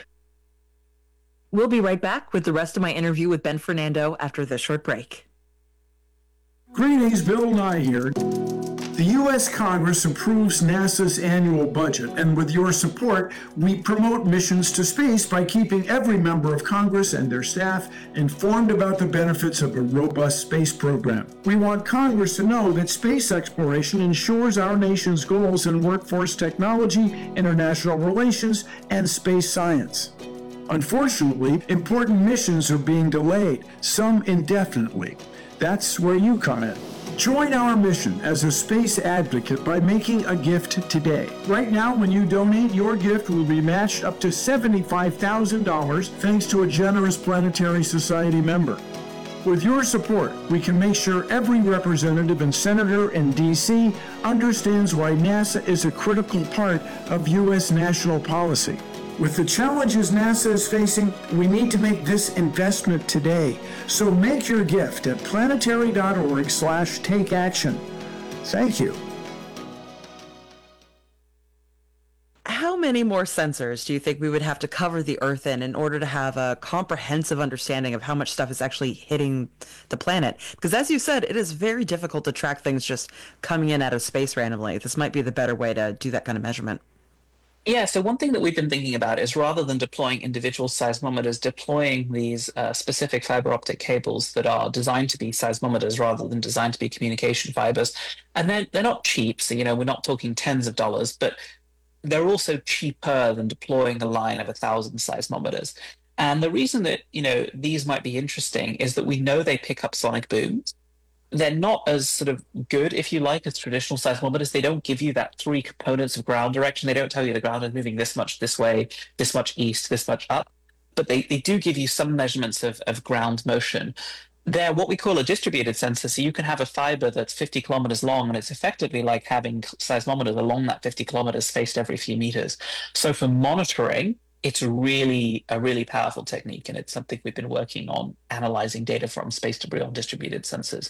We'll be right back with the rest of my interview with Ben Fernando after this short break. Greetings, Bill Nye here. The U S Congress approves NASA's annual budget, and with your support, we promote missions to space by keeping every member of Congress and their staff informed about the benefits of a robust space program. We want Congress to know that space exploration ensures our nation's goals in workforce technology, international relations, and space science. Unfortunately, important missions are being delayed, some indefinitely. That's where you come in. Join our mission as a space advocate by making a gift today. Right now, when you donate, your gift will be matched up to seventy-five thousand dollars thanks to a generous Planetary Society member. With your support, we can make sure every representative and senator in D C understands why NASA is a critical part of U S national policy. With the challenges NASA is facing, we need to make this investment today. So make your gift at planetary.org slash take action. Thank you. How many more sensors do you think we would have to cover the Earth in in order to have a comprehensive understanding of how much stuff is actually hitting the planet? Because as you said, it is very difficult to track things just coming in out of space randomly. This might be the better way to do that kind of measurement. Yeah, so one thing that we've been thinking about is rather than deploying individual seismometers, deploying these uh, specific fiber optic cables that are designed to be seismometers rather than designed to be communication fibers. And then they're not cheap, so, you know, we're not talking tens of dollars, but they're also cheaper than deploying a line of a thousand seismometers. And the reason that, you know, these might be interesting is that we know they pick up sonic booms. They're not as sort of good, if you like, as traditional seismometers. They don't give you that three components of ground direction. They don't tell you the ground is moving this much this way, this much east, this much up. But they, they do give you some measurements of, of ground motion. They're what we call a distributed sensor. So you can have a fiber that's fifty kilometers long, and it's effectively like having seismometers along that fifty kilometers spaced every few meters. So for monitoring, it's really a really powerful technique, and it's something we've been working on analyzing data from space debris on distributed sensors.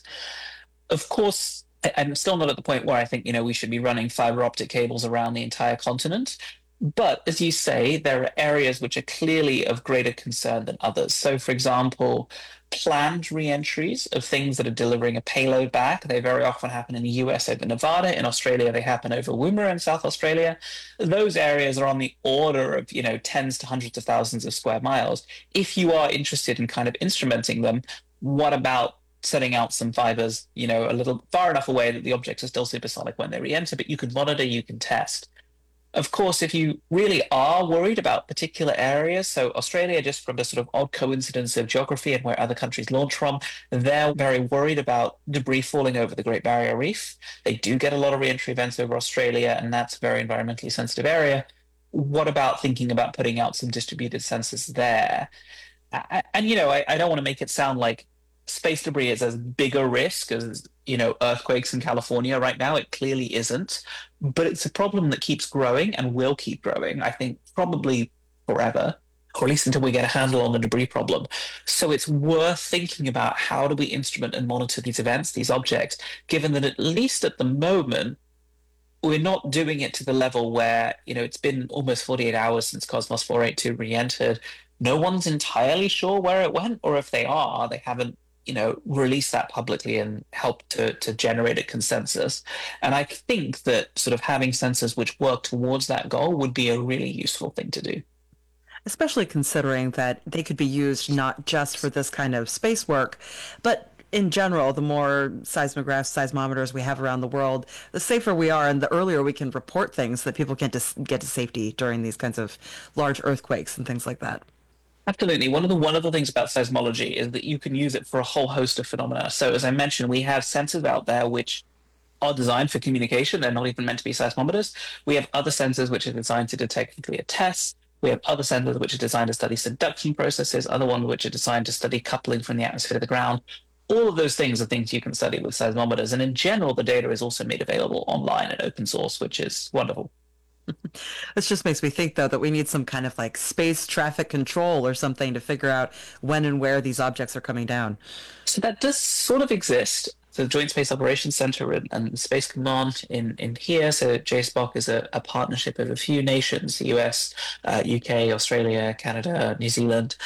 Of course, I'm still not at the point where I think, you know, we should be running fiber optic cables around the entire continent. But as you say, there are areas which are clearly of greater concern than others. So, for example, planned re-entries of things that are delivering a payload back. They very often happen in the U S over Nevada. In Australia, they happen over Woomera in South Australia. Those areas are on the order of, you know, tens to hundreds of thousands of square miles. If you are interested in kind of instrumenting them, what about setting out some fibers, you know, a little far enough away that the objects are still supersonic when they re-enter, but you can monitor, you can test. Of course, if you really are worried about particular areas, so Australia, just from a sort of odd coincidence of geography and where other countries launch from, they're very worried about debris falling over the Great Barrier Reef. They do get a lot of re-entry events over Australia, and that's a very environmentally sensitive area. What about thinking about putting out some distributed sensors there? And, you know, I, I don't want to make it sound like space debris is as big a risk as, you know, earthquakes in California right now. It clearly isn't, but it's a problem that keeps growing and will keep growing, I think, probably forever, or at least until we get a handle on the debris problem. So it's worth thinking about how do we instrument and monitor these events, these objects, given that at least at the moment, we're not doing it to the level where, you know, it's been almost forty-eight hours since Cosmos four eighty-two re-entered. No one's entirely sure where it went, or if they are, they haven't, you know, release that publicly and help to, to generate a consensus. And I think that sort of having sensors which work towards that goal would be a really useful thing to do. Especially considering that they could be used not just for this kind of space work, but in general, the more seismographs, seismometers we have around the world, the safer we are, and the earlier we can report things so that people can just get to safety during these kinds of large earthquakes and things like that. Absolutely. One of the wonderful things about seismology is that you can use it for a whole host of phenomena. So as I mentioned, we have sensors out there which are designed for communication. They're not even meant to be seismometers. We have other sensors which are designed to detect nuclear tests. We have other sensors which are designed to study subduction processes, other ones which are designed to study coupling from the atmosphere to the ground. All of those things are things you can study with seismometers. And in general, the data is also made available online and open source, which is wonderful. This just makes me think, though, that we need some kind of like space traffic control or something to figure out when and where these objects are coming down. So that does sort of exist. So the Joint Space Operations Center and, and Space Command in, in here. So J SPOC is a, a partnership of a few nations, the U S, uh, U K, Australia, Canada, New Zealand.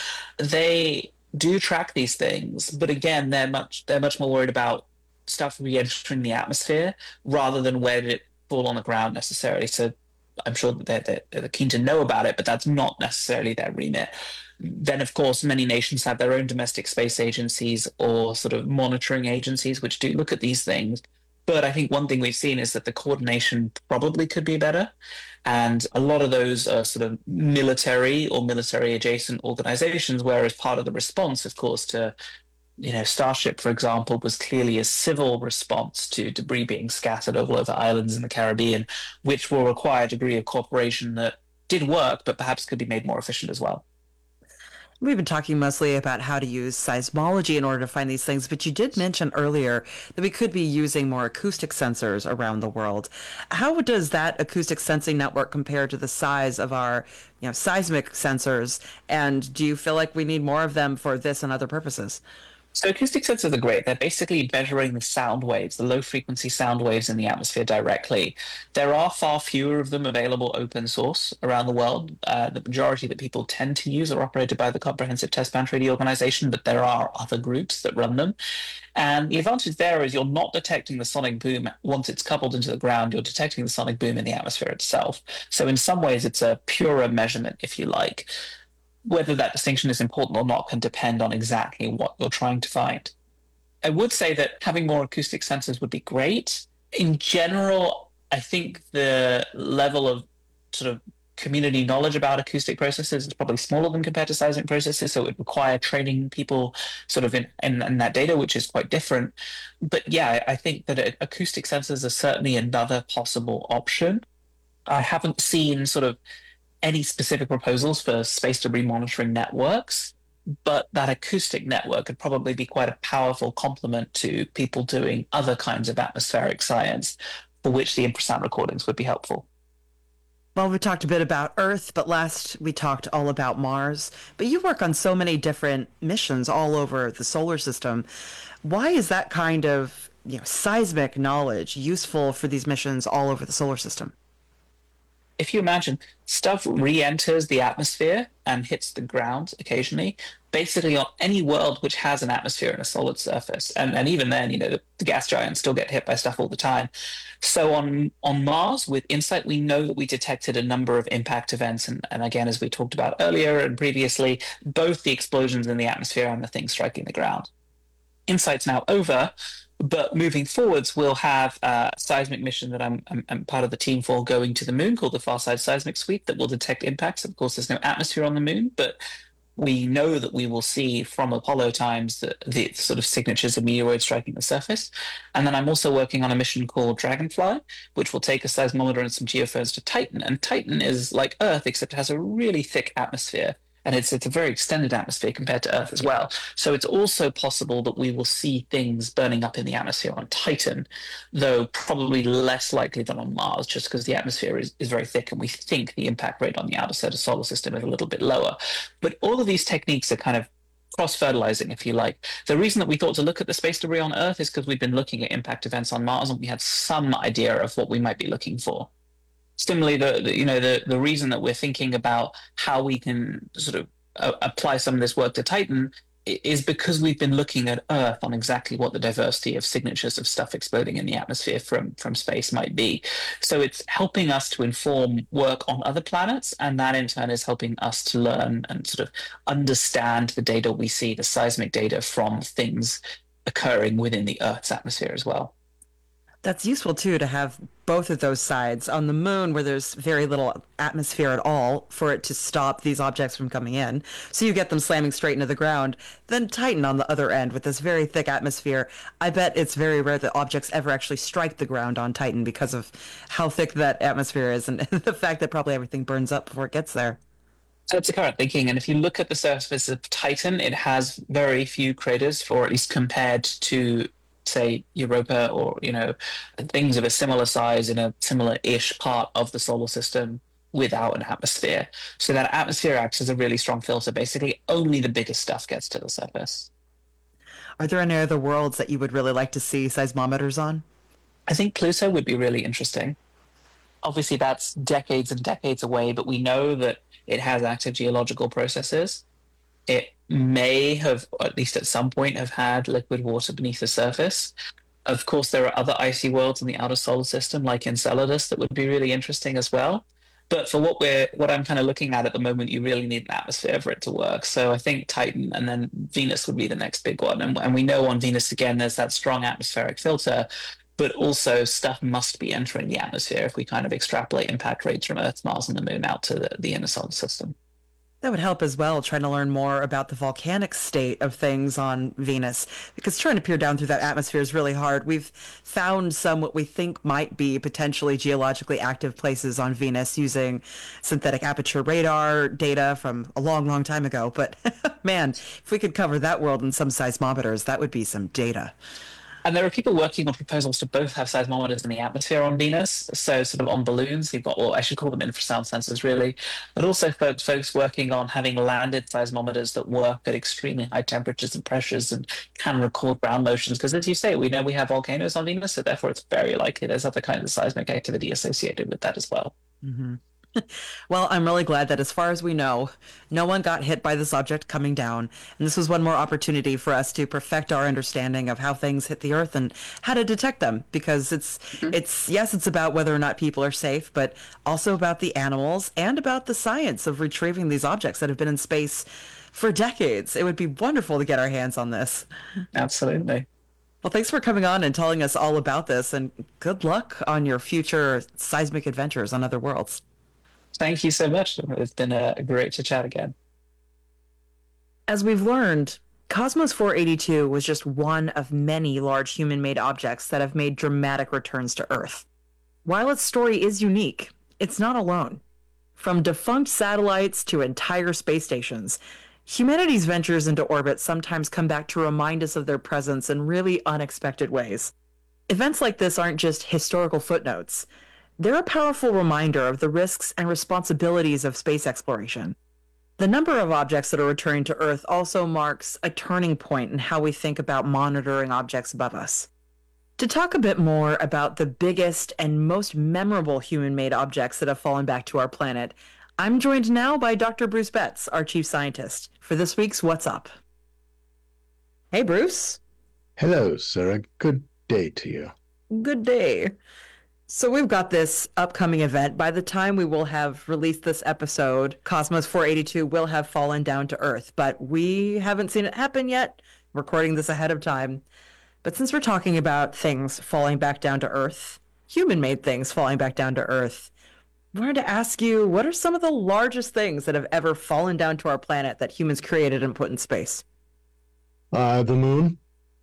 They do track these things, but again, they're much they're much more worried about stuff re-entering the atmosphere rather than where did it fall on the ground necessarily. So I'm sure that they're, they're, they're keen to know about it, but that's not necessarily their remit. Then, of course, many nations have their own domestic space agencies or sort of monitoring agencies which do look at these things. But I think one thing we've seen is that the coordination probably could be better. And a lot of those are sort of military or military adjacent organizations, whereas part of the response, of course, to you know, Starship, for example, was clearly a civil response to debris being scattered all over islands in the Caribbean, which will require a degree of cooperation that did work, but perhaps could be made more efficient as well. We've been talking mostly about how to use seismology in order to find these things, but you did mention earlier that we could be using more acoustic sensors around the world. How does that acoustic sensing network compare to the size of our, you know, seismic sensors? And do you feel like we need more of them for this and other purposes? So acoustic sensors are great. They're basically measuring the sound waves, the low frequency sound waves in the atmosphere directly. There are far fewer of them available open source around the world. Uh, the majority that people tend to use are operated by the Comprehensive Test Ban Treaty Organization, but there are other groups that run them. And the advantage there is you're not detecting the sonic boom once it's coupled into the ground. You're detecting the sonic boom in the atmosphere itself. So in some ways, it's a purer measurement, if you like. Whether that distinction is important or not can depend on exactly what you're trying to find. I would say that having more acoustic sensors would be great. In general, I think the level of sort of community knowledge about acoustic processes is probably smaller than compared to seismic processes, so it would require training people sort of in, in, in that data, which is quite different. But yeah, I think that acoustic sensors are certainly another possible option. I haven't seen sort of any specific proposals for space debris monitoring networks, but that acoustic network could probably be quite a powerful complement to people doing other kinds of atmospheric science, for which the infrasound recordings would be helpful. Well, we talked a bit about Earth, but last we talked all about Mars. But you work on so many different missions all over the solar system. Why is that kind of, you know, seismic knowledge useful for these missions all over the solar system? If you imagine, stuff re-enters the atmosphere and hits the ground occasionally, basically on any world which has an atmosphere and a solid surface. And, and even then, you know, the, the gas giants still get hit by stuff all the time. So on, on Mars, with InSight, we know that we detected a number of impact events. And, and again, as we talked about earlier and previously, both the explosions in the atmosphere and the things striking the ground. InSight's now over, but moving forwards, we'll have a seismic mission that I'm, I'm, I'm part of the team for going to the moon called the Farside Seismic Suite that will detect impacts. Of course, there's no atmosphere on the moon, but we know that we will see from Apollo times the, the sort of signatures of meteoroids striking the surface. And then I'm also working on a mission called Dragonfly, which will take a seismometer and some geophones to Titan. And Titan is like Earth, except it has a really thick atmosphere. And it's it's a very extended atmosphere compared to Earth as well. So it's also possible that we will see things burning up in the atmosphere on Titan, though probably less likely than on Mars, just because the atmosphere is, is very thick and we think the impact rate on the outer side of the solar system is a little bit lower. But all of these techniques are kind of cross-fertilizing, if you like. The reason that we thought to look at the space debris on Earth is because we've been looking at impact events on Mars and we had some idea of what we might be looking for. Similarly, the, the you know the the reason that we're thinking about how we can sort of uh, apply some of this work to Titan is because we've been looking at Earth on exactly what the diversity of signatures of stuff exploding in the atmosphere from from space might be. So it's helping us to inform work on other planets, and that in turn is helping us to learn and sort of understand the data we see, the seismic data from things occurring within the Earth's atmosphere as well. That's useful, too, to have both of those sides. On the moon, where there's very little atmosphere at all, for it to stop these objects from coming in. So you get them slamming straight into the ground. Then Titan on the other end with this very thick atmosphere. I bet it's very rare that objects ever actually strike the ground on Titan because of how thick that atmosphere is and the fact that probably everything burns up before it gets there. That's the current thinking. And if you look at the surface of Titan, it has very few craters, or at least compared to say Europa or, you know, things of a similar size in a similar-ish part of the solar system without an atmosphere. So that atmosphere acts as a really strong filter. Basically, only the biggest stuff gets to the surface. Are there any other worlds that you would really like to see seismometers on? I think Pluto would be really interesting. Obviously, that's decades and decades away, but we know that it has active geological processes. It may have, or at least at some point, have had liquid water beneath the surface. Of course, there are other icy worlds in the outer solar system, like Enceladus, that would be really interesting as well. But for what we're, what I'm kind of looking at at the moment, you really need an atmosphere for it to work. So I think Titan and then Venus would be the next big one. And, and we know on Venus, again, there's that strong atmospheric filter, but also stuff must be entering the atmosphere if we kind of extrapolate impact rates from Earth, Mars, and the Moon out to the, the inner solar system. That would help as well, trying to learn more about the volcanic state of things on Venus, because trying to peer down through that atmosphere is really hard. We've found some what we think might be potentially geologically active places on Venus using synthetic aperture radar data from a long, long time ago. But man, if we could cover that world in some seismometers, that would be some data. And there are people working on proposals to both have seismometers in the atmosphere on Venus, so sort of on balloons. You've got, well, I should call them infrasound sensors, really, but also folks, folks working on having landed seismometers that work at extremely high temperatures and pressures and can record ground motions. Because as you say, we know we have volcanoes on Venus, so therefore it's very likely there's other kinds of seismic activity associated with that as well. Mm-hmm. Well, I'm really glad that as far as we know, no one got hit by this object coming down. And this was one more opportunity for us to perfect our understanding of how things hit the Earth and how to detect them. Because it's, mm-hmm. it's yes, it's about whether or not people are safe, but also about the animals and about the science of retrieving these objects that have been in space for decades. It would be wonderful to get our hands on this. Absolutely. Well, thanks for coming on and telling us all about this, and good luck on your future seismic adventures on other worlds. Thank you so much. It's been uh, great to chat again. As we've learned, Cosmos four eighty-two was just one of many large human-made objects that have made dramatic returns to Earth. While its story is unique, it's not alone. From defunct satellites to entire space stations, humanity's ventures into orbit sometimes come back to remind us of their presence in really unexpected ways. Events like this aren't just historical footnotes. They're a powerful reminder of the risks and responsibilities of space exploration. The number of objects that are returning to Earth also marks a turning point in how we think about monitoring objects above us. To talk a bit more about the biggest and most memorable human-made objects that have fallen back to our planet, I'm joined now by Doctor Bruce Betts, our chief scientist, for this week's What's Up. Hey, Bruce. Hello, Sarah. Good day to you. Good day. So we've got this upcoming event. By the time we will have released this episode, Cosmos four eighty-two will have fallen down to Earth, but we haven't seen it happen yet, recording this ahead of time. But since we're talking about things falling back down to Earth, human-made things falling back down to Earth, I wanted to ask you, what are some of the largest things that have ever fallen down to our planet that humans created and put in space? Uh, the moon.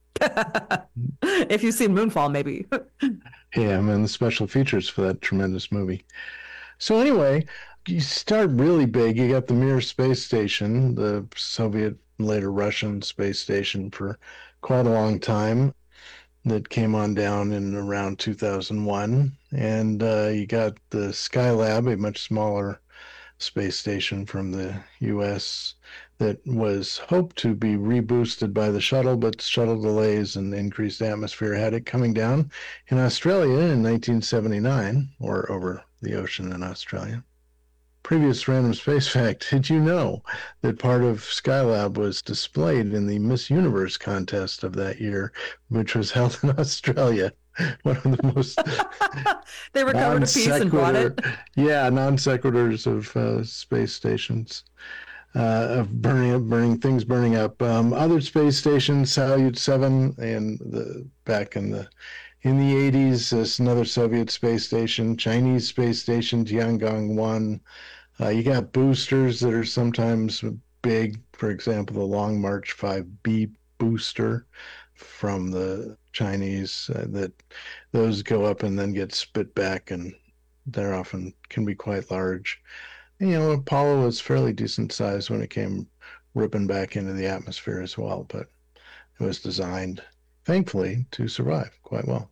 If you've seen Moonfall, maybe. Yeah, man, the special features for that tremendous movie. So anyway, you start really big. You got the Mir space station, the Soviet, later Russian space station for quite a long time, that came on down in around two thousand one. And uh, you got the Skylab, a much smaller space station from the U S that was hoped to be reboosted by the shuttle, but shuttle delays and increased atmosphere had it coming down in Australia in nineteen seventy-nine, or over the ocean in Australia. Previous random space fact, did you know that part of Skylab was displayed in the Miss Universe contest of that year, which was held in Australia? One of the most they recovered a piece and brought it. Yeah, non sequiturs of uh, space stations, uh, of burning up, burning things, burning up. Um, other space stations, Salyut seven, and the back in the in the eighties, there's another Soviet space station, Chinese space station, Tiangong one. Uh, you got boosters that are sometimes big. For example, the Long March five B booster from the Chinese, uh, that those go up and then get spit back, and they're often can be quite large. And, you know, Apollo was fairly decent size when it came ripping back into the atmosphere as well, but it was designed, thankfully, to survive quite well.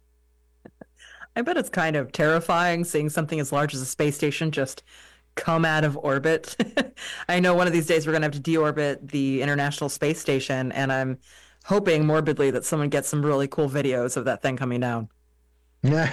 I bet it's kind of terrifying seeing something as large as a space station just come out of orbit. I know one of these days we're going to have to deorbit the International Space Station, and I'm hoping morbidly that someone gets some really cool videos of that thing coming down. Yeah,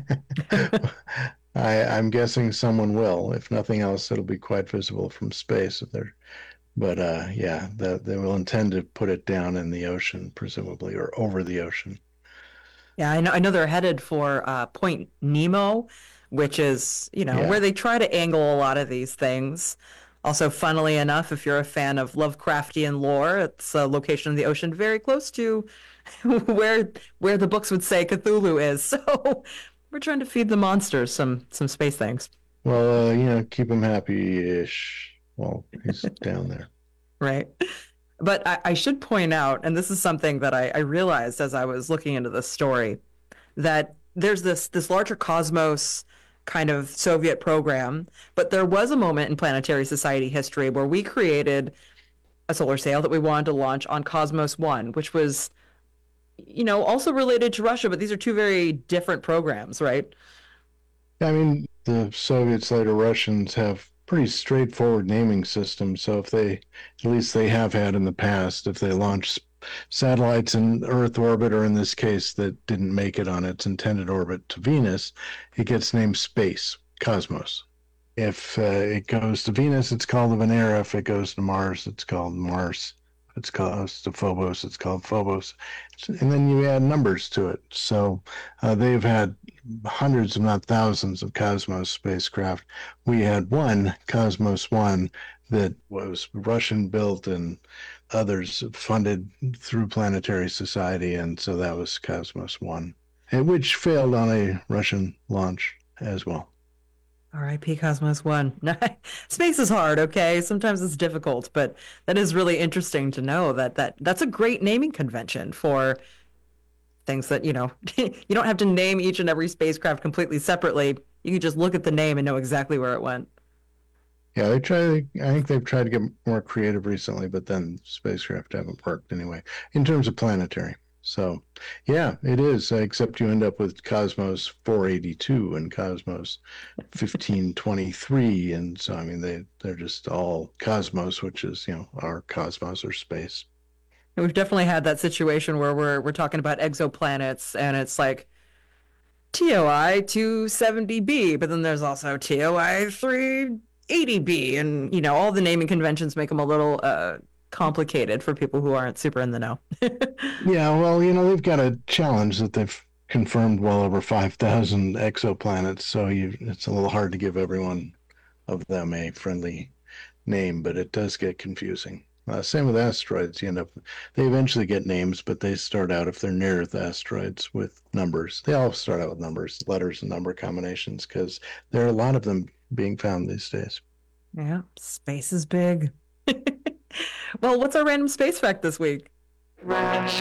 I, I'm guessing someone will. If nothing else, it'll be quite visible from space. If they're, but uh, yeah, the, they will intend to put it down in the ocean, presumably, or over the ocean. Yeah, I know. I know they're headed for uh, Point Nemo, which is, you know, Yeah. where they try to angle a lot of these things. Also, funnily enough, if you're a fan of Lovecraftian lore, it's a location in the ocean very close to where where the books would say Cthulhu is. So we're trying to feed the monsters some some space things. Well, uh, you know, keep him happy-ish while he's down there. Right. But I, I should point out, and this is something that I, I realized as I was looking into this story, that there's this this larger cosmos kind of Soviet program, but there was a moment in planetary society history where we created a solar sail that we wanted to launch on Cosmos one, which was, you know, also related to Russia, but these are two very different programs, right? I mean, the Soviets, later Russians, have pretty straightforward naming systems. So if they, at least they have had in the past, if they launch satellites in Earth orbit, or in this case, that didn't make it on its intended orbit to Venus, it gets named Space, Cosmos. If uh, it goes to Venus, it's called the Venera. If it goes to Mars, it's called Mars. If it's goes to Phobos, it's called Phobos. And then you add numbers to it. So uh, they've had hundreds, if not thousands, of Cosmos spacecraft. We had one, Cosmos one, that was Russian built and others funded through Planetary Society, and so that was Cosmos one, and which failed on a Russian launch as well. R I P Cosmos One. Space is hard, okay? Sometimes it's difficult, but that is really interesting to know that that that's a great naming convention for things that, you know, you don't have to name each and every spacecraft completely separately. You can just look at the name and know exactly where it went. Yeah, they try. I think they've tried to get more creative recently, but then spacecraft haven't worked anyway in terms of planetary. So, yeah, it is. Except you end up with Cosmos four eighty-two and Cosmos fifteen twenty-three, and so I mean they they're just all Cosmos, which is you know our cosmos or space. And we've definitely had that situation where we're we're talking about exoplanets, and it's like T O I two seventy b, but then there's also T O I three eighty b, and you know all the naming conventions make them a little uh, complicated for people who aren't super in the know. Yeah, well, you know they've got a challenge that they've confirmed well over five thousand exoplanets, so you, it's a little hard to give everyone of them a friendly name, but it does get confusing. Uh, same with asteroids. You end up, they eventually get names, but they start out, if they're near Earth asteroids, with numbers. They all start out with numbers, letters and number combinations, because there are a lot of them being found these days. Yeah, space is big. Well, what's our random space fact this week? I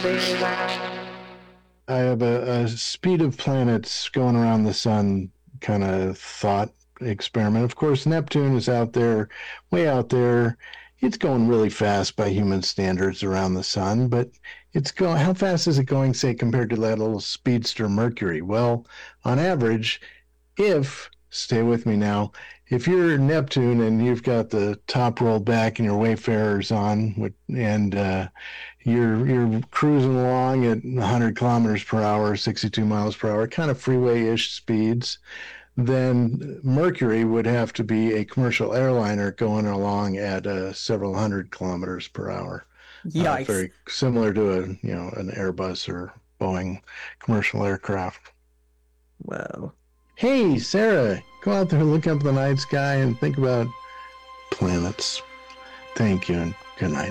have a, a speed of planets going around the sun kind of thought experiment. Of course, Neptune is out there, way out there. It's going really fast by human standards around the sun, but it's going, how fast is it going, say, compared to that little speedster Mercury? Well, on average, if, stay with me now, if you're Neptune and you've got the top rolled back and your Wayfarer's on, and uh, you're you're cruising along at one hundred kilometers per hour, sixty-two miles per hour, kind of freeway-ish speeds, then Mercury would have to be a commercial airliner going along at uh, several hundred kilometers per hour. Yikes. Uh, very similar to a you know an Airbus or Boeing commercial aircraft. Whoa. Hey, Sarah, go out there and look up the night sky and think about planets. Thank you and good night.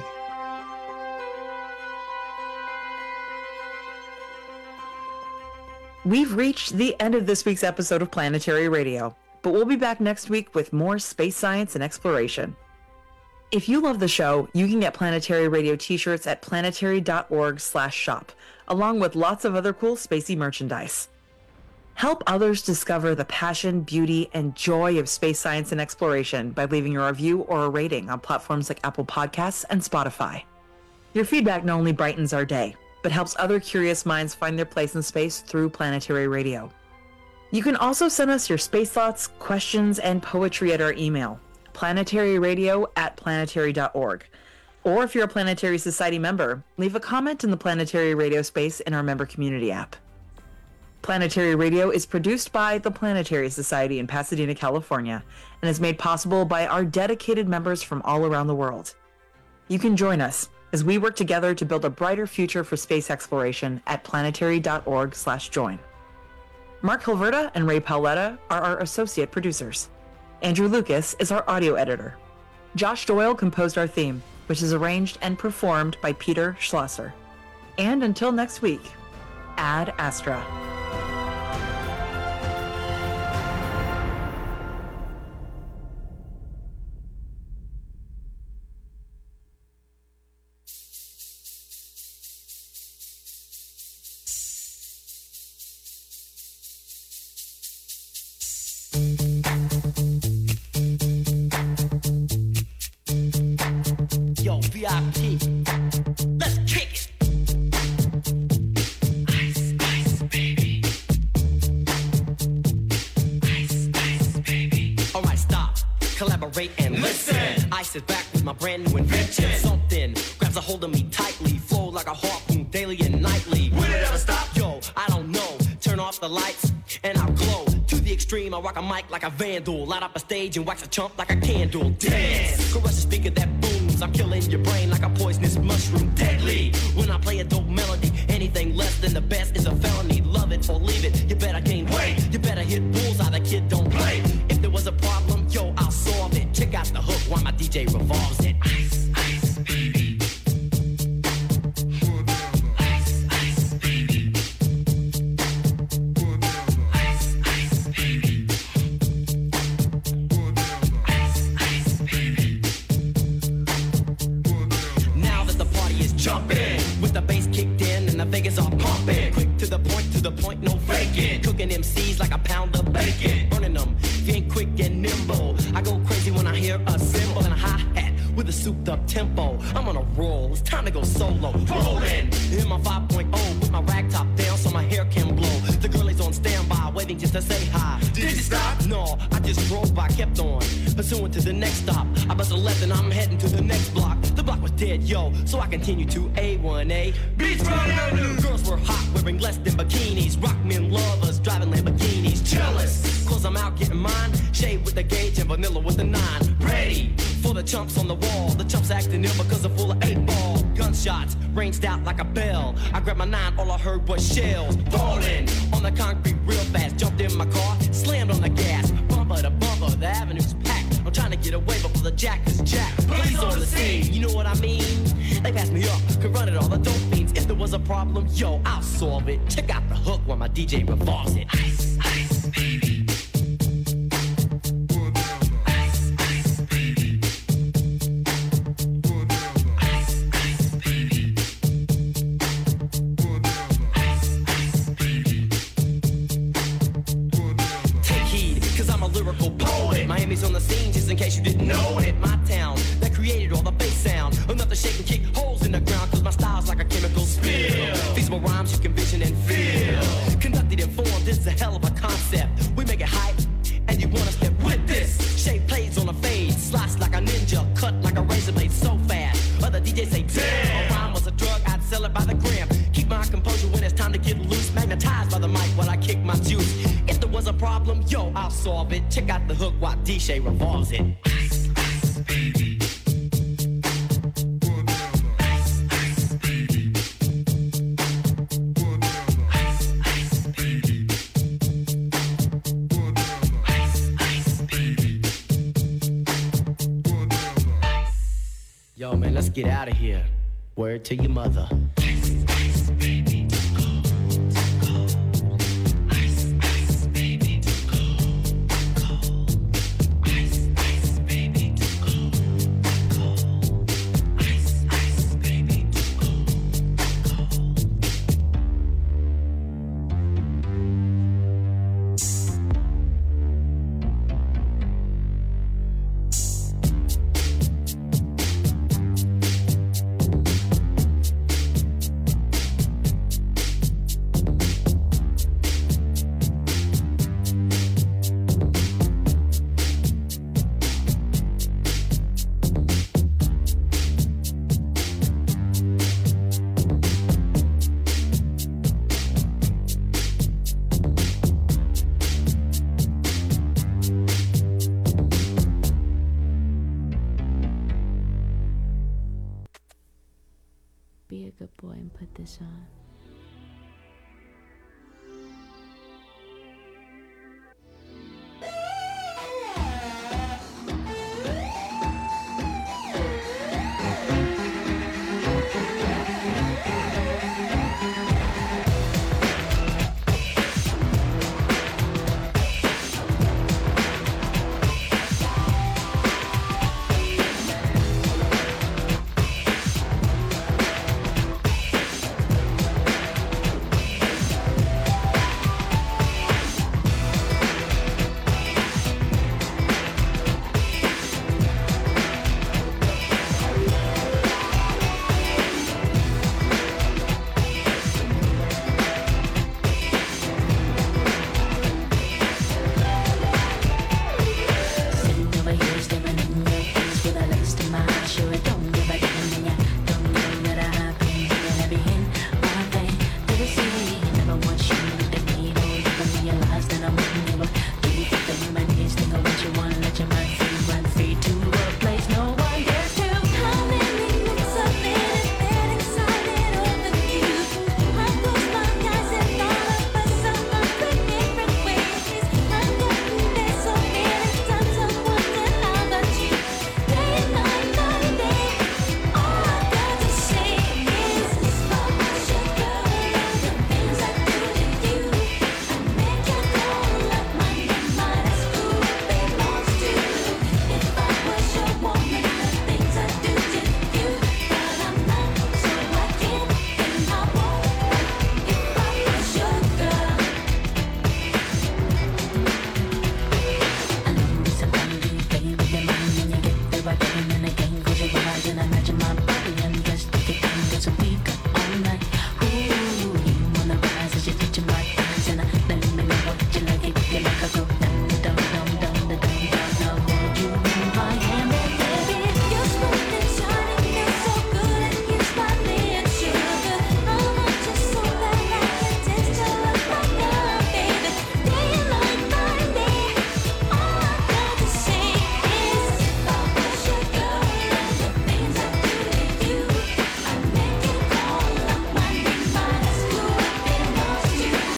We've reached the end of this week's episode of Planetary Radio, but we'll be back next week with more space science and exploration. If you love the show, you can get Planetary Radio t-shirts at planetary.org slash shop, along with lots of other cool spacey merchandise. Help others discover the passion, beauty, and joy of space science and exploration by leaving a review or a rating on platforms like Apple Podcasts and Spotify. Your feedback not only brightens our day, but helps other curious minds find their place in space through Planetary Radio. You can also send us your space thoughts, questions, and poetry at our email, planetaryradio at planetary dot org. Or if you're a Planetary Society member, leave a comment in the Planetary Radio space in our member community app. Planetary Radio is produced by the Planetary Society in Pasadena, California, and is made possible by our dedicated members from all around the world. You can join us as we work together to build a brighter future for space exploration at planetary.org slash join. Mark Hilverda and Ray Paoletta are our associate producers. Andrew Lucas is our audio editor. Josh Doyle composed our theme, which is arranged and performed by Peter Schlosser. And until next week, Ad Astra. Yo, V I P, let's kick it. Ice, ice, baby. Ice, ice, baby. All right, stop, collaborate and listen. I sit back with my brand new invention. Something grabs a hold of me tightly, flow like a harpoon daily and nightly. Will it ever stop? Yo, I don't know. Turn off the lights and I'll glow. To the extreme, I rock a mic like a vandal. Light up a stage and wax a chump like a candle. Dance, caress a speaker that booms. I'm killing your brain like a poisonous mushroom. Deadly, when I play a dope melody. Anything less than the best is a felony. Love it or leave it, you better gain weight. You better hit bullseye, the kid don't play. If there was a problem, yo, I'll solve it. Check out the hook while my D J revolves it. Ice, ice, baby. to the point, no faking. Cooking M Cs like a pound of bacon. Burning them, if you ain't quick and nimble. I go crazy when I hear a cymbal and a hi-hat with a souped up tempo. I'm on a roll, it's time to go solo. Rolling in my five point oh with my rag top down so my hair can blow. The girl is on standby, waiting just to say hi. Did you stop? No, I just drove by, kept on pursuing to the next stop. I bust a left and I'm heading to the next block. The block was dead, yo, so I continued to A one A. Beachfront Avenue. Girls were hot, wearing less than bikinis. Rock men lovers, driving Lamborghinis. Jealous, cause I'm out getting mine. Shade with the gauge and vanilla with the nine. Ready for the chumps on the wall. The chumps acting ill because they're full of eight ball. Gunshots ranged out like a bell. I grabbed my nine, all I heard was shells falling on the concrete real fast. Jumped in my car, slammed on the gas. Bumper to bumper, the avenue's packed. I'm trying to get away before the jack is jacked. Police on the scene, you know what I mean? They passed me up, could run it all the dope fiends. If there was a problem, yo, I'll solve it. Check out the hook while my D J revolves it. Ice, ice, baby. Miami's on the scene, just in case you didn't know it. My town that created all the bass sound. Enough to shake and kick holes in the ground, cause my style's like a chemical spill. Feasible rhymes you can vision and feel. Conducted in form, this is a hell of a concept. We make it hype, and you wanna step with this. Shape plays on a fade, slice like a ninja, cut like a razor blade so fast. Other D Js say, damn, a rhyme was a drug, I'd sell it by the gram. Keep my composure when it's time to get loose. Magnetized by the mic while I kick my juice. If there was a problem, yo, I'll solve it. Check out the hook while D J revolves it. Ice, ice, baby. Ice, ice, baby. Ice, ice, baby. Ice, ice, baby. Yo, man, let's get out of here. Word to your mother. Ice, ice, baby. Be a good boy and put this on. your, get your body.